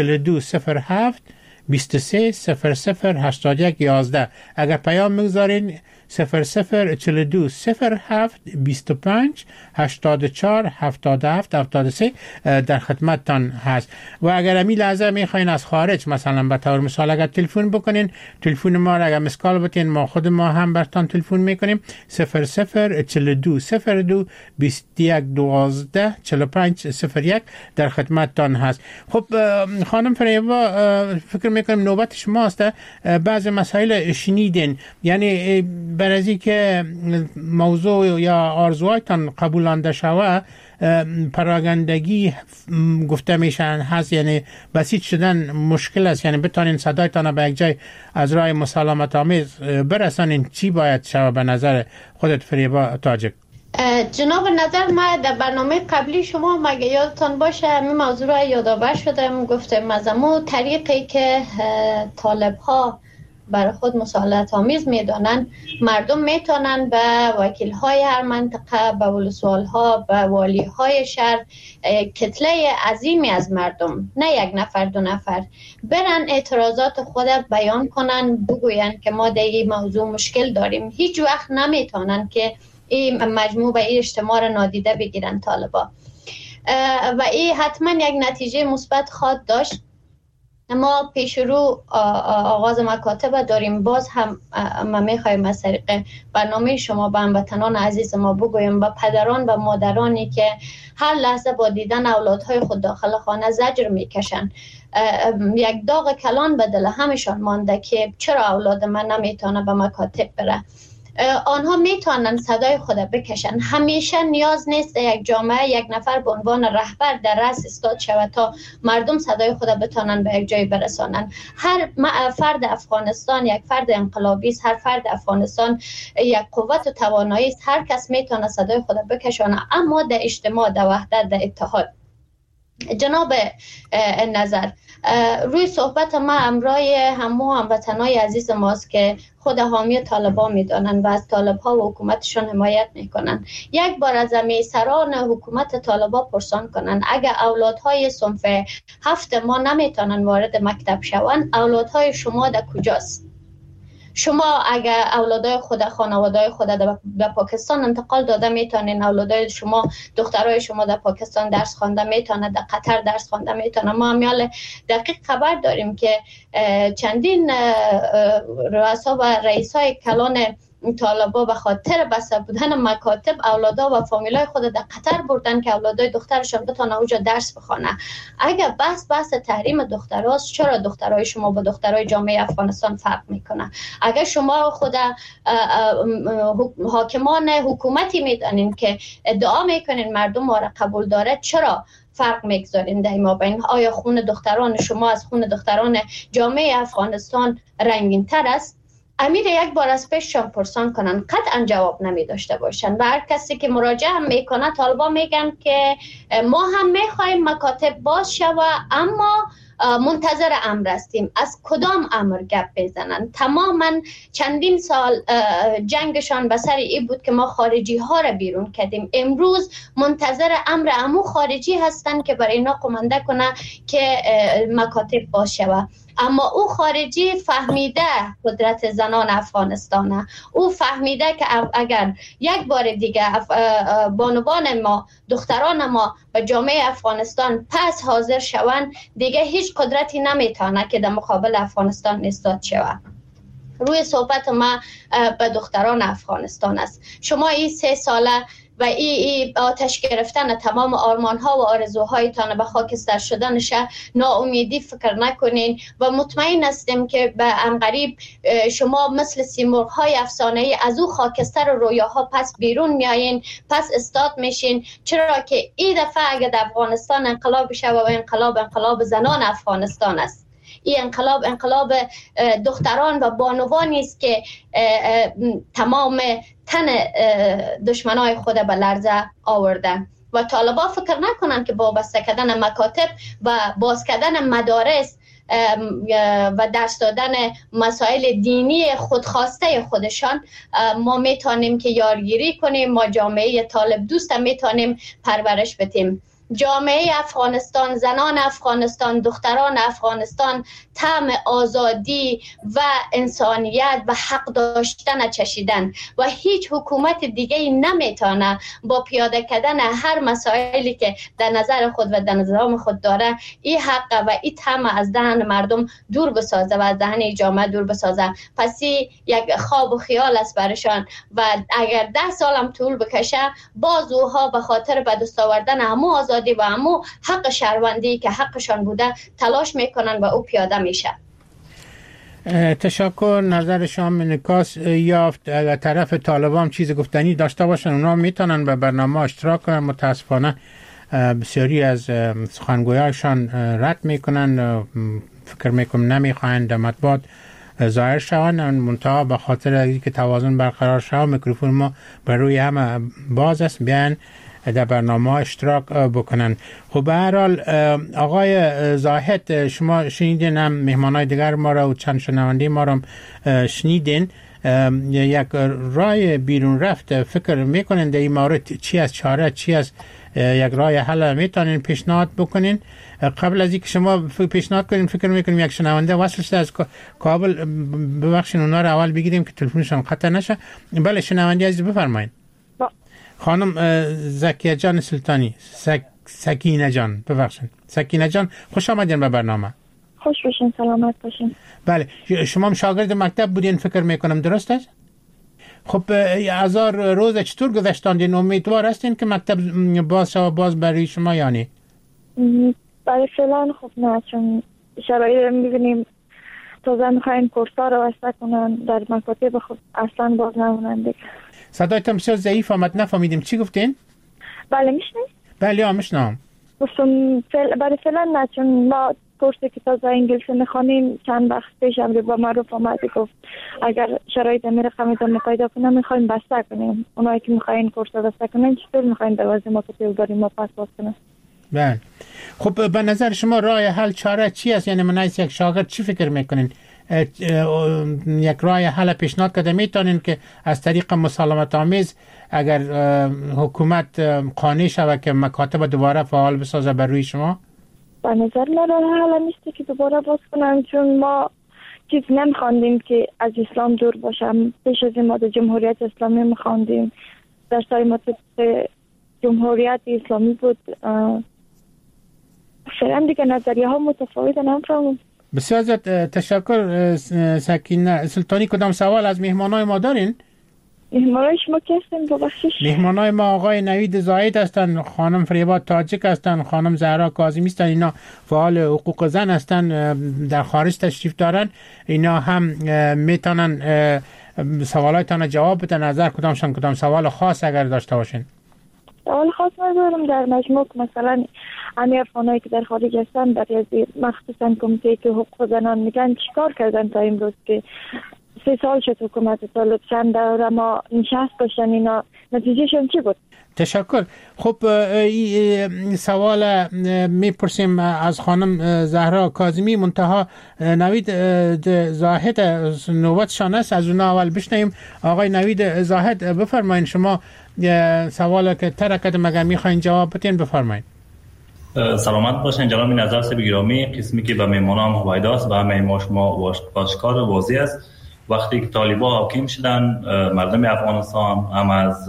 4207 23 00 81 11. اگر پیام میگذارین 00 42 07 25 84 77 73 در خدمتتان هست. و اگر امی لحظه میخواین از خارج مثلا به طور مثال اگر تلفن بکنین تلفن ما را اگر مسکال بتین ما خود ما هم برتان تلفن میکنیم 00 42 02 21 12 45 01 در خدمتتان هست. خب خانم فریبا فکر میکنم نوبت شماست. بعض مسائل شنیدین یعنی برای که موضوع یا آرزوهایتان قبولانده شود پراگندگی گفته میشن هست یعنی بسیج شدن مشکل است. یعنی بتانین صدایتان به یک جای از راه مسالمت آمیز برسانین. چی باید شود به نظر خودت فریبا تاجک؟ جناب نظر ما در برنامه قبلی شما مگه یادتان باشه همین موضوع را یادآور شدم گفتم از امو طریقی که طالب ها برای خود مسالمت آمیز میدانن مردم میتونن به وکیل های هر منطقه به ولسوال ها به والی های شهر کتله عظیمی از مردم نه یک نفر دو نفر برن اعتراضات خود بیان کنن بگوین که ما در این موضوع مشکل داریم. هیچ وقت نمیتونن که این مجموع به این اجتماع را نادیده بگیرن طالبا و این حتما یک نتیجه مثبت خواهد داشت. ما پیش رو آغاز مکاتب داریم. باز هم ما میخوایم از طریق برنامه شما به هموطنان عزیز ما بگویم و پدران و مادرانی که هر لحظه با دیدن اولادهای خود داخل خانه زجر میکشن، یک داغ کلان به دل همشان مانده که چرا اولاد من نمیتونه به مکاتب بره. آنها میتونن صدای خود بکشن. همیشه نیاز نیست یک جامعه یک نفر به عنوان رهبر در رأس استاد شود تا مردم صدای خود بتونن به یک جای برسانن. هر فرد افغانستان یک فرد انقلابی است، هر فرد افغانستان یک قوت و توانایی است. هر کس میتونه صدای خود بکشانه، اما در اجتماع، در وحدت، در اتحاد. جناب نظر، روی صحبت ما همراه هموطنای عزیز ماست که خود حامی طالبان میدانن و از طالبها و حکومتشون حمایت میکنن. یک بار از سران حکومت طالبان پرسان کنن اگر اولادهای صنف 7 ما نمیتونن وارد مکتب شوند، اولادهای شما در کجاست؟ شما اگر اولادای خود، خانواده‌های خود در پاکستان انتقال داده میتونین، اولادای شما، دخترای شما در پاکستان درس خوانده میتونه، در قطر درس خوانده میتونه. ما همیال دقیق خبر داریم که چندین رؤسا و رئیسای کلان طالبا به خاطر بسته بودن مکاتب اولادا و فامیلای خود در قطر بردن که اولادای دخترشون بتونه اونجا درس بخونه. اگر بحث تحریم دختراست، چرا دخترای شما با دخترای جامعه افغانستان فرق میکنه؟ اگر شما خود حاکمان حکومتی میدانین که ادعا میکنین مردم ما را قبول داره، چرا فرق میگذارین در ما بین؟ آیا خون دختران شما از خون دختران جامعه افغانستان رنگین تر است؟ امیر یک بار از پیششان پرسان کنن، قطعا جواب نمی داشته باشن. و هر کسی که مراجعه هم میکنه، طالبان میگن که ما هم میخوایم مکاتب باز شوه، اما منتظر امر هستیم. از کدام امر گپ بزنن؟ تماما چندین سال جنگشان به سر این بود که ما خارجی ها را بیرون کردیم. امروز منتظر امر امو خارجی هستن که برای اینا قمانده کنه که مکاتب باز شوه. اما او خارجی فهمیده قدرت زنان افغانستانه. او فهمیده که اگر یک بار دیگه بانوان ما، دختران ما به جامعه افغانستان پس حاضر شوند، دیگه هیچ قدرتی نمیتونه که در مقابل افغانستان ایستاد شود. روی صحبت ما به دختران افغانستان است. شما این 3 ساله و این آتش گرفتن تمام آرمان ها و آرزوهایتان به خاکستر شدنش ناامیدی فکر نکنین و مطمئن هستیم که به عنقریب شما مثل سیمرغ های افسانه‌ای از او خاکستر و رویاها پس بیرون میایین، پس استاد میشین. چرا که این دفعه اگر در افغانستان انقلاب شود و انقلاب زنان افغانستان است. این انقلاب دختران و بانوانی است که تمام تن دشمنای خود به لرزه آوردن و طالبان فکر نکنن که با بسته کردن مکاتب و باز کردن مدارس و درس دادن مسائل دینی خودخواسته خودشان ما میتونیم که یارگیری کنیم، ما جامعه طالب دوست میتونیم پرورش بدیم. جامعه افغانستان، زنان افغانستان، دختران افغانستان طعم آزادی و انسانیت و حق داشتن چشیدن و هیچ حکومت دیگه نمیتونه با پیاده کردن هر مسائلی که در نظر خود و در نظام خود داره این حق و این طعم از دهن مردم دور بسازه و از دهن جامعه دور بسازه. پس یک خواب و خیال است برشان و اگر 10 سال هم طول بکشه باز اوها به خاطر به دست آوردن همو آزادی و همو حق شهروندی که حقشان بوده تلاش میکنن و او پیاده میشه. تشکر. نظر شما انعکاس یافت. اگر طرف طالبان چیز گفتنی داشته باشن اونا میتونن به برنامه اشتراک کنن. متاسفانه بسیاری از سخنگویاشان رد میکنن، فکر میکنم نمیخواین در مطبوعات ظاهر شوند، منتها به خاطر اینکه توازن برقرار شود میکروفون ما بر روی همه باز است، بیان در برنامه اشتراک بکنن. خب به هر حال آقای زاهد، شما شنیدین، هم مهمانای دیگر ما را و چند شنونده ما را شنیدین، یک راه بیرون رفت فکر میکنین در این مورد؟ چی از چاره، چی از یک راه حل میتونین پیشنهاد بکنین؟ قبل از اینکه شما پیشنهاد کنین فکر میکنیم یک شنونده وصل شده از کابل، ببخشید اونا را اول بگیریم که تلفنشون قطع نشه. بله شنونده عزیز بفرمایید. خانم زکیه جان سلطانی، سکینه جان، ببخشید سکینه جان، خوش آمدین به برنامه. خوش باشین، سلامت باشین. بله، شما هم شاگرد مکتب بودین فکر میکنم، درست است؟ خب 1000 روز چطور گذشتاندین؟ امیدوار هستین که مکتب باز برای شما یا نه؟ برای فعلا خب نه، چون شرایط میبینیم تازه میخواین کورسا رو وسته کنن در مکاتب، خب اصلا باز نمونن دیگه. صدایتان بسیار ضعیف آمد، نفهمیدیم چی گفتین؟ بله میشنید؟ بله میشنم. گفتم برای فعلا نه، چون ما کورسی که تازه انگلیسی میخوانیم چند وقت پیش امری با معروف آمده گفت اگر شرایط امیر خمیدان پیدا کنم میخوایم بسته کنیم. اونایی که میخواین کورس بسته کنن چطور میخواین دوازه ما کتب داریم ما پس باز کنیم؟ بله. خب به نظر شما راه حل چاره چی است؟ یعنی من از یک شاگرد چی فکر میکنین؟ یک راه حل پیشنهاد کرده میتونین که از طریق مسالمت آمیز اگر حکومت قانع شود که مکاتب دوباره فعال بسازه بر روی شما؟ به نظر من راه حل نیست که دوباره باز کنم، چون ما چیز نمیخواندیم که از اسلام دور باشم. پیش از این ما در جمهوریت اسلامی میخواندیم، در سای ما جمهوریت اسلامی بود. فعلا دیگه نظریه ها متفاوت نمیفهمم. بسیار زیاد تشکر سکینه سلطانی. کدام سوال از مهمانای ما دارین؟ مهمانای شما کی هستن ببخشید؟ مهمانای ما آقای نوید زاهد هستن، خانم فریبا تاجیک هستن، خانم زهرا کاظمی هستن. اینا فعال حقوق زن هستن، در خارج تشریف دارن. اینا هم میتونن سوالاتتان جواب بدن. نظر کدام سوال خاص اگر داشته باشین؟ سوال خاص ندارم. در مجموع مثلا همه افغانایی که در خارج هستن برای مخصوصا کمیته که حقوق زنان میگن چیکار کردن تا امروز که 3 سال شد حکومت طالب چند دوره ما نشست داشتن، اینا نتیجهشون چی بود؟ تشکر. خب سوال میپرسیم از خانم زهرا کاظمی، منتها نوید زاهد نوبتشان است، از اونا اول بشنیم. آقای نوید زاهد بفرمایید، شما سوال که ترکت مگر میخواین جواب بدین بفرمایید. سلامت باشین جناب نظر سب گرامی. قسمی که به میمانان هویدا است و همه ما شما آشکار و واضح است. وقتی که طالبان حاکم شدن، مردم افغانستان هم از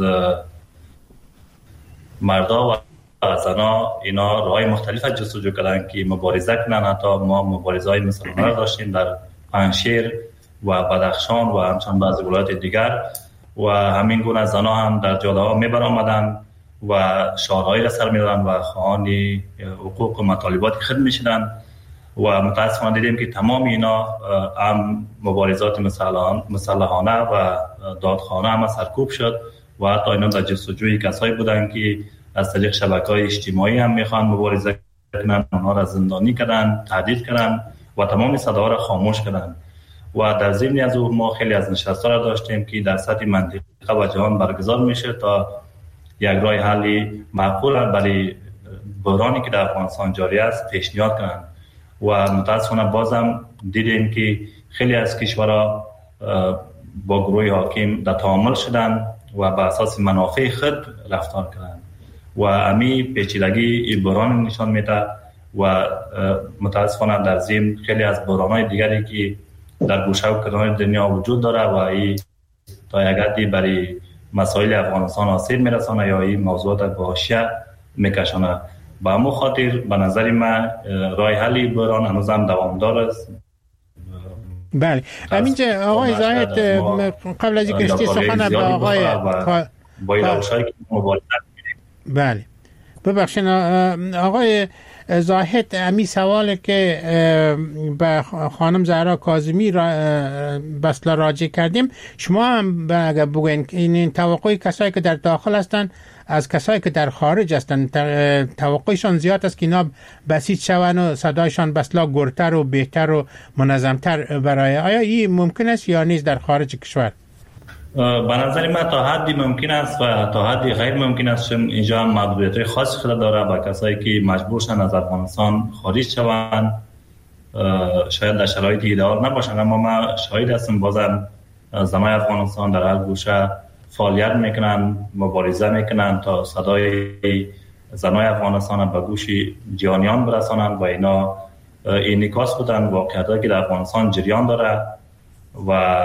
مردا و زنا اینا راههای مختلف جستجو کردن که مبارزه کنن. حتی ما مبارزه‌های مسلمانان را داشتیم در پنجشیر و بدخشان و همچنان بعضی ولایات دیگر، و همین گونه زنا هم در جاده ها میبرآمدن و شعارهایی را سر می‌دادن و خواهان حقوق و مطالبات خود میشدن. و متاسفانه دیدیم که تمام اینا هم مبارزات مسلحانه و دادخانه هم سرکوب شد و حتی اینا در جستجوی کسایی بودن که از طریق شبکه‌های اجتماعی هم میخوان مبارزه کنن، اونها را زندانی کردن، تهدید کردن و تمام صداها را خاموش کردن. و در ضمن از اون ما خیلی از نشست‌ها را داشتیم که در سطح منطقه و جهان برگزار میشه تا یک راه حلی معقول برای بحرانی که در افغانستان جاری است پیشنهاد کنند. و متاسفانه بازم دیدیم که خیلی از کشورها با گروه حاکم در تعامل شدن و به اساس منافع خود رفتار کردند و امی پیچیدگی بحران نشان میده. و متاسفانه در ضمن خیلی از بحران‌های دیگری که در گوشه و کنار دنیا وجود داره و این تا یک حدی برای مسائل افغانستان آسیب میرسانه یا این موضوعات به حاشیه میکشانه. به همون خاطر به نظر من راه حل بحران هنوز هم دوامدار است. بله. همینجا آقای زاهد قبل از اینکه رشته سخن به آقای با روشایی که مبارزه می‌کنیم. بله. ببخشید آقای زاهد، امی سوال که به خانم زهرا کاظمی بسلا راجع کردیم، شما هم اگر بگوین این توقعی کسایی که در داخل هستن از کسایی که در خارج هستن توقعشان زیاد است که اینا بسیج شون و صدایشان بسلا گرتر و بهتر و منظمتر برای آیا این ممکن است یا نیست در خارج کشور؟ به نظر من تا حدی ممکن است و تا حدی غیر ممکن است. اینجا هم محدودیت‌های خاصی خود داره با کسایی که مجبور شدن از افغانستان خارج شوند. شاید در شرایط ایدئال نباشند، اما ما شاهد هستیم بازم زنای افغانستان در هر گوشه فعالیت میکنن، مبارزه میکنن تا صدای زنای افغانستان به گوش جهانیان برسانن و اینا انعکاس بودن واقعیتایی که در افغانستان جریان داره و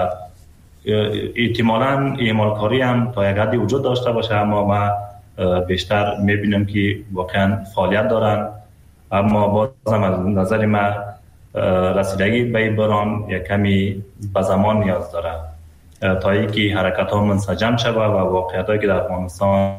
احتمالاً اعمالکاری هم تا یک حدی وجود داشته باشه، اما ما بیشتر میبینیم که واقعا فعالیت دارن. اما بازم از نظر من رسیدگی به این بحران یک کمی به زمان نیاز داره تا اینکه حرکت ها منسجم شود و واقعیتایی که در افغانستان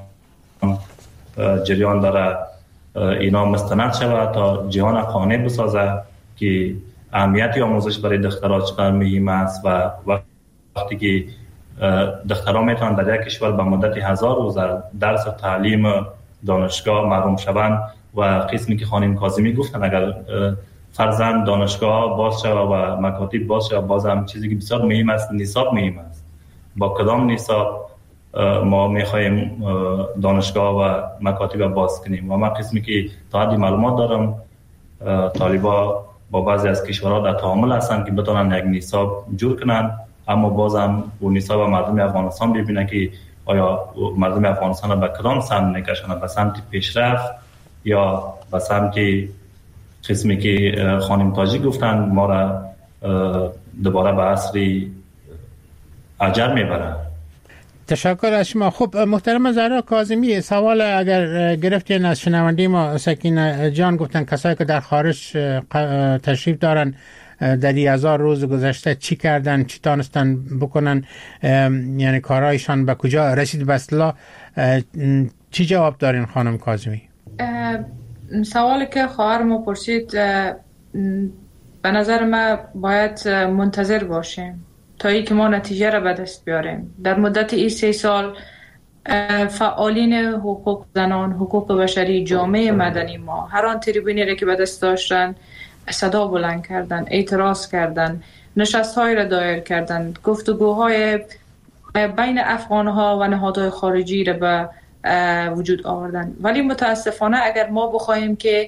جریان داره اینا مستند شود تا جهان قانع بسازه که اهمیتی آموزش برای دخترها چقدر مهم است و وقتی که دخترها میتونن در یک کشور به مدت 1000 روز درس و تعلیم دانشگاه محروم شوند و قسمی که خانم کاظمی گفتن اگر فرزند دانشگاه باز شود و مکاتب باز شود باز هم چیزی که بسیار مهم است نصاب مهم است. با کدام نصاب ما میخوایم دانشگاه و مکاتب باز کنیم و من قسمی که تا حدی معلومات دارم طالبا با بعضی از کشورها در تعامل هستند که بتونن یک نصاب جور کنن، اما بازم اون نصاب مردم افغانستان ببینن که آیا مردم افغانستان به کدام سمت میکشن، به سمت پیشرفت یا به سمت قسمی که خانم تاجی گفتن ما را دوباره به عصر اجل میبرن. تشکر از شما. خب محترم زهرا کاظمی، سوال اگر گرفتین از شنونده ما سکینه جان گفتن کسایی که در خارج تشریف دارن در 1000 روز گذشته چی کردن، چی تانستن بکنن، یعنی کارهایشان به کجا رسید؟ به اصطلاح چی جواب دارین خانم کاظمی؟ سوالی که خواهر ما پرسید به نظر ما باید منتظر باشیم تا ای که ما نتیجه را به دست بیاریم. در مدت این 3 سال فعالین حقوق زنان، حقوق بشری، جامعه مدنی ما هر آن تریبونی را که به دست داشتن صدا بلند کردن، اعتراض کردن، نشست‌های را دایر کردن، گفتگوهای بین افغان‌ها و نهادهای خارجی را به وجود آوردن. ولی متاسفانه اگر ما بخوایم که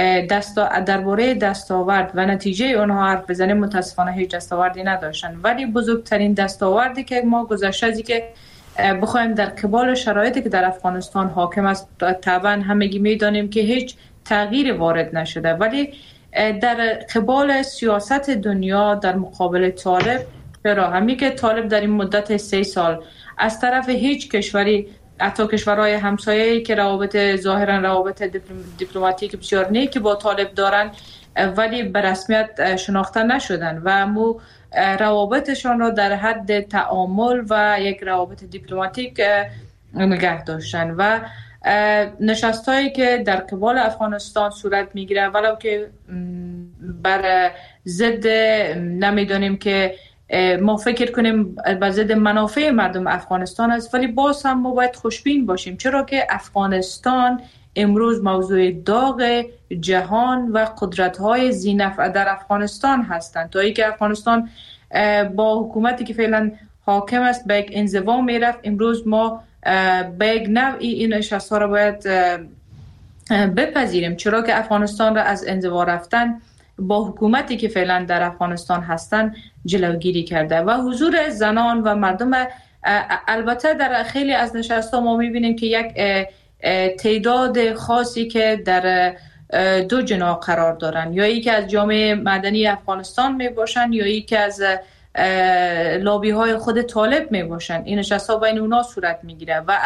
درباره دستاورد و نتیجه اونها حرف بزنیم متاسفانه هیچ دستاوردی نداشتن. ولی بزرگترین دستاوردی که ما گذشته از که بخوایم در قبال شرایطی که در افغانستان حاکم است، طبعا همگی میدانیم که هیچ تغییر وارد نشده، ولی در قبال سیاست دنیا در مقابل طالب، چرا همی که طالب در این مدت 3 سال از طرف هیچ کشوری، حتی کشورهای همسایه‌ای که ظاهرا روابط دیپلماتیک بسیار نیکی با طالب دارن ولی به رسمیت شناخته نشدن و مو روابطشان را در حد تعامل و یک روابط دیپلماتیک نگه داشتن و نشستایی که در قبال افغانستان صورت میگیره ولو که بر ضد نمیدونیم که ما فکر کنیم بر ضد منافع مردم افغانستان است، ولی باز هم ما باید خوشبین باشیم، چرا که افغانستان امروز موضوع داغ جهان و قدرت‌های ذی‌نفع در افغانستان هستند. تا اینکه افغانستان با حکومتی که فعلا حاکم است به یک انزوا میرفت، امروز ما به یک نوعی این نشست‌ها را باید بپذیریم، چرا که افغانستان را از انزوا رفتن با حکومتی که فعلا در افغانستان هستن جلوگیری کرده و حضور زنان و مردم. البته در خیلی از نشست‌ها ما می‌بینیم که یک تعداد خاصی که در 2 جناح قرار دارن، یا یکی از جامعه مدنی افغانستان میباشن یا یکی از لابی‌های خود طالب میباشن. این نشست‌ها بین اونا صورت میگیره و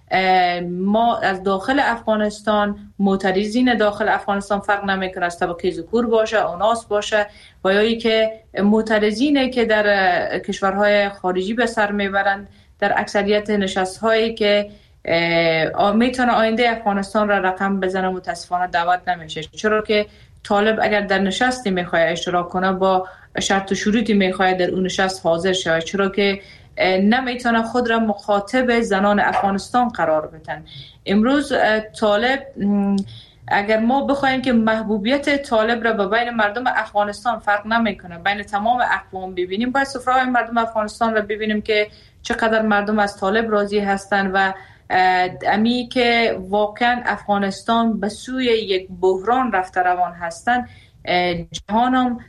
ما از داخل افغانستان، معترضین داخل افغانستان فرق نمیکنه از طبقه ذکور باشه، اوناس باشه و یا ای که معترضینه که در کشورهای خارجی به سر میبرند، در اکثریت نشست‌هایی که میتونه آینده افغانستان را رقم بزنه متاسفانه دعوت نمیشه، چرا که طالب اگر در نشستی میخواد اشتراک کنه با شرط و شروطی میخواد در اون نشست حاضر شود، چرا که نمیتونه خود را مخاطب زنان افغانستان قرار بدن. امروز طالب، اگر ما بخوایم که محبوبیت طالب را به بین مردم افغانستان فرق نمیکنه، بین تمام اقوام ببینیم، باید سفره‌های مردم افغانستان را ببینیم که چقدر مردم از طالب راضی هستند و امی که واقعا افغانستان به سوی یک بحران رفته روان هستند. جهانم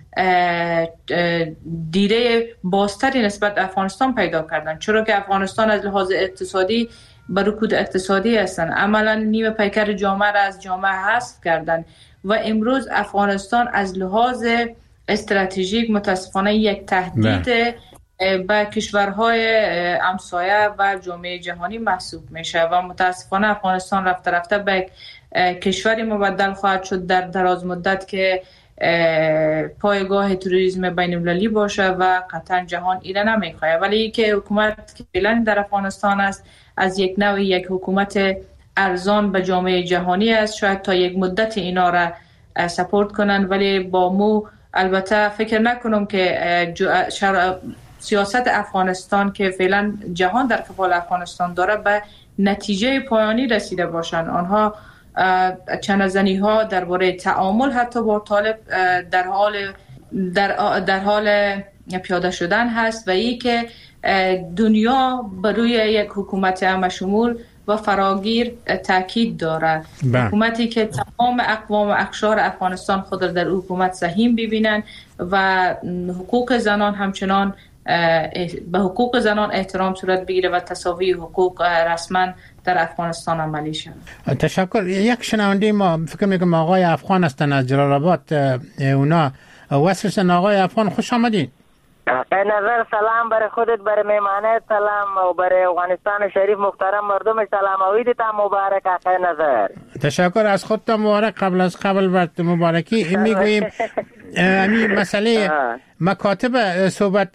دیده بازتری نسبت افغانستان پیدا کردن، چرا که افغانستان از لحاظ اقتصادی به رکود اقتصادی هستن، عملا نیم پیکر جامعه را از جامعه حذف کردن و امروز افغانستان از لحاظ استراتژیک متاسفانه یک تهدید به کشورهای همسایه و جامعه جهانی محسوب میشه و متاسفانه افغانستان رفته رفته به کشوری مبدل خواهد شد در دراز مدت که پایگاه تروریسم بین المللی باشه و قطعا جهان ایره نمیخواه. ولی که حکومت که فعلا در افغانستان است از یک نوع یک حکومت ارزان به جامعه جهانی است، شاید تا یک مدت اینا را سپورت کنن، ولی با مو البته فکر نکنم که سیاست افغانستان که فعلا جهان در کفال افغانستان داره به نتیجه پایانی رسیده باشند. آنها چنزنی ها درباره تعامل حتی با طالب در حال پیاده شدن هست و ای که دنیا بر روی یک حکومت همشمول و فراگیر تاکید دارد. حکومتی که تمام اقوام و اقشار افغانستان خود در حکومت سهیم ببینند و حقوق زنان همچنان به حقوق زنان احترام صورت بگیره و تساوی حقوق رسما در افغانستان عملی شود. تشکر. یک شنونده ما فکر میکنم آقای افغان هستن از جلال آباد، اونا وصلشن. آقای افغان خوش آمدین. به نظر سلام برای خودت، برای میمانه سلام و برای افغانستان شریف محترم مردم سلام و عیدتان مبارک. آقای نظر تشکر. از خودت مبارک. قبل وقت مبارکی میگوییم همین مسئله مکاتب صحبت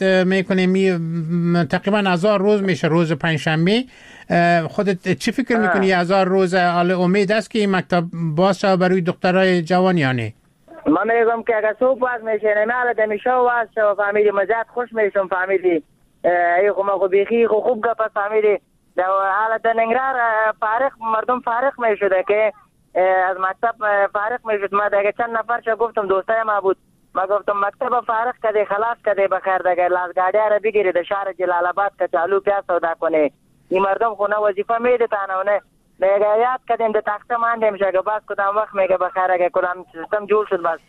میکنیم. تقریبا 1000 روز میشه، روز پنجشنبه. خودت چی فکر میکنی 1000 روز؟ امید است که این مکتب باز شود برای دخترای جوانیانه؟ من میگم که اگر صبح باز میشه نمیاله دمیشه واز شو فامیلی مزاد خوش میشم فامیلی ایخو ما بیخی خوب گپ فامیلی در حالت ننگرار فارغ مردم فارغ میشده که از مکتب فارغ میشد. ما دیگه چند نفر چه گفتم دوستای ما بود، ما گفتم مکتب فارغ کده خلاص کده بخیر دیگه لاس گاډی را بگیری د شهر جلال آباد که چالو پیاز سودا کنه. این مردم خونه وظیفه میده تانونه میگه یاد کردیم د تخته مانده میشه که باز کدام وقت میگه بخیر اگه کدام سیستم جور شد بس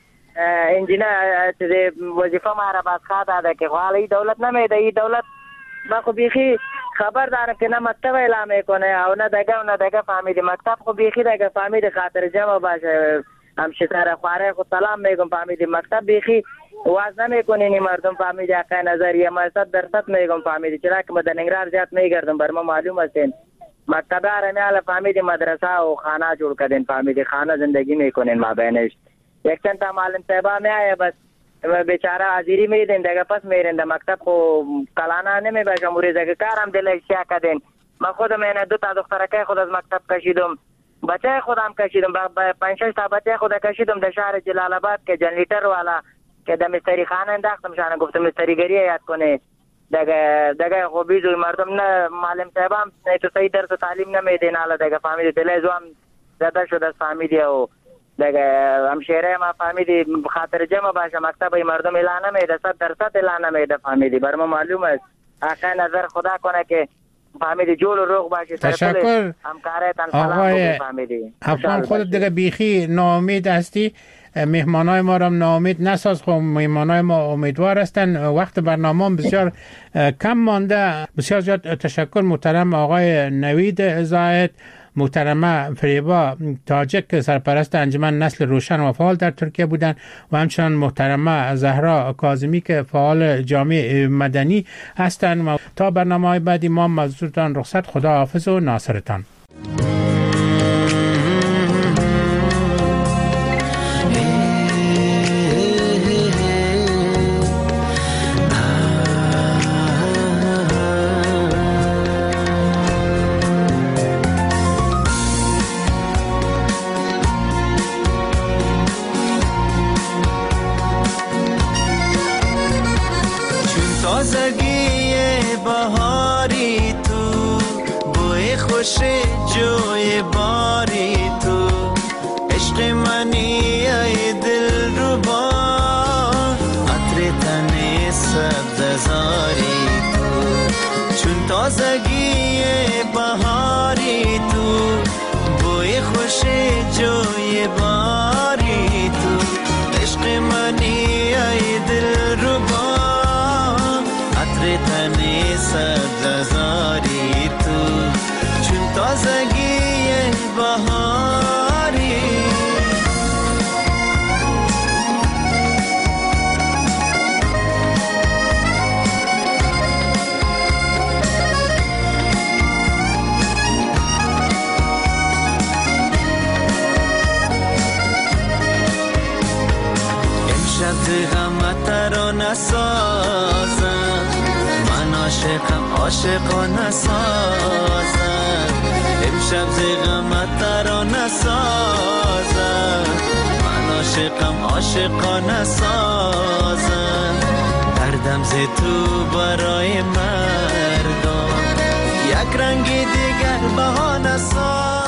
انجینر چه وظیفه ما را باز خواه داده که حالا این دولت نمیده. این دولت ما خو بیخی خبر دارم که نه مکتب اعلام میکنه او نه دگه فهمیده. مکتب خو بیخی دگه فهمیده خاطر جمع باشه همشه سر خواره خو سلام میگم فهمیده. مکتب بیخی واز نمیکنه این مردم فهمیده. حق نظریه ما 100% میگم فهمیده، چرا که مدن انگرار زیاد میگردم بر ما معلوم هستین. مکتب آرمیال فهمیده مدرسه و خانه جوړ کردین فهمیده، خانه زندگی میکنین ما بینش. یک چند تا معلم صاحبا میایه بس بیچاره حاضری میدین دیگه پس میرین. در مکتب خو کلانا نمیباشه موریزه که کارم دل اشیا کردین. من خودم اینه 2 تا دخترکه خود از مکتب کشیدم، بچه خودم کشیدم، 5-6 تا بچه خود کشیدم در شهر جلال آباد که جنریتر والا که در مستری خانه انداختم شانه گفتم مستری گریه یاد کنه دیگه خو بیزوی مردم نه معلم صاحبم نه تو صحیح درس و تعلیم نمیدین. حالا دیگه فهمیدی دلیزو هم زده شده فهمیدی و دیگه همشهره ما فهمیدی خاطر جمع باشه مکتب مردم اعلان نمیده، 100% اعلان نمیده فهمیدی. بر ما معلوم است. آقای نظر خدا کنه که فهمیدی جول و روغ باشه. تشکر آقای افغان. خودت دیگه بیخی ناامید هستی، مهمانای ما را ناامید نساز. خب مهمانای ما امیدوار هستن. وقت برنامه بسیار کم مانده. بسیار زیاد تشکر محترم آقای نوید زاهد، محترمه فریبا تاجک سرپرست انجمن نسل روشن و فعال در ترکیه بودند و همچنان محترمه زهرا کاظمی که فعال جامعه مدنی هستند. و تا برنامه‌های بعدی ما مزدورتان رخصت. خدا حافظ و ناصرتان. جوی باری تو عشق منی ای دل ربا عطر تن سبززاری تو چون تازگی بهاری تو بوی خوش جوی باری تو عشق منی ای دل ربا عطر تن سبززاری تو تازگی غمت را نسازم، من عاشقانه سازم، امشب ز غمت را نسازم، من عاشقانه سازم، دردم ز تو برای مردم یک رنگ دیگر بهانه سازم.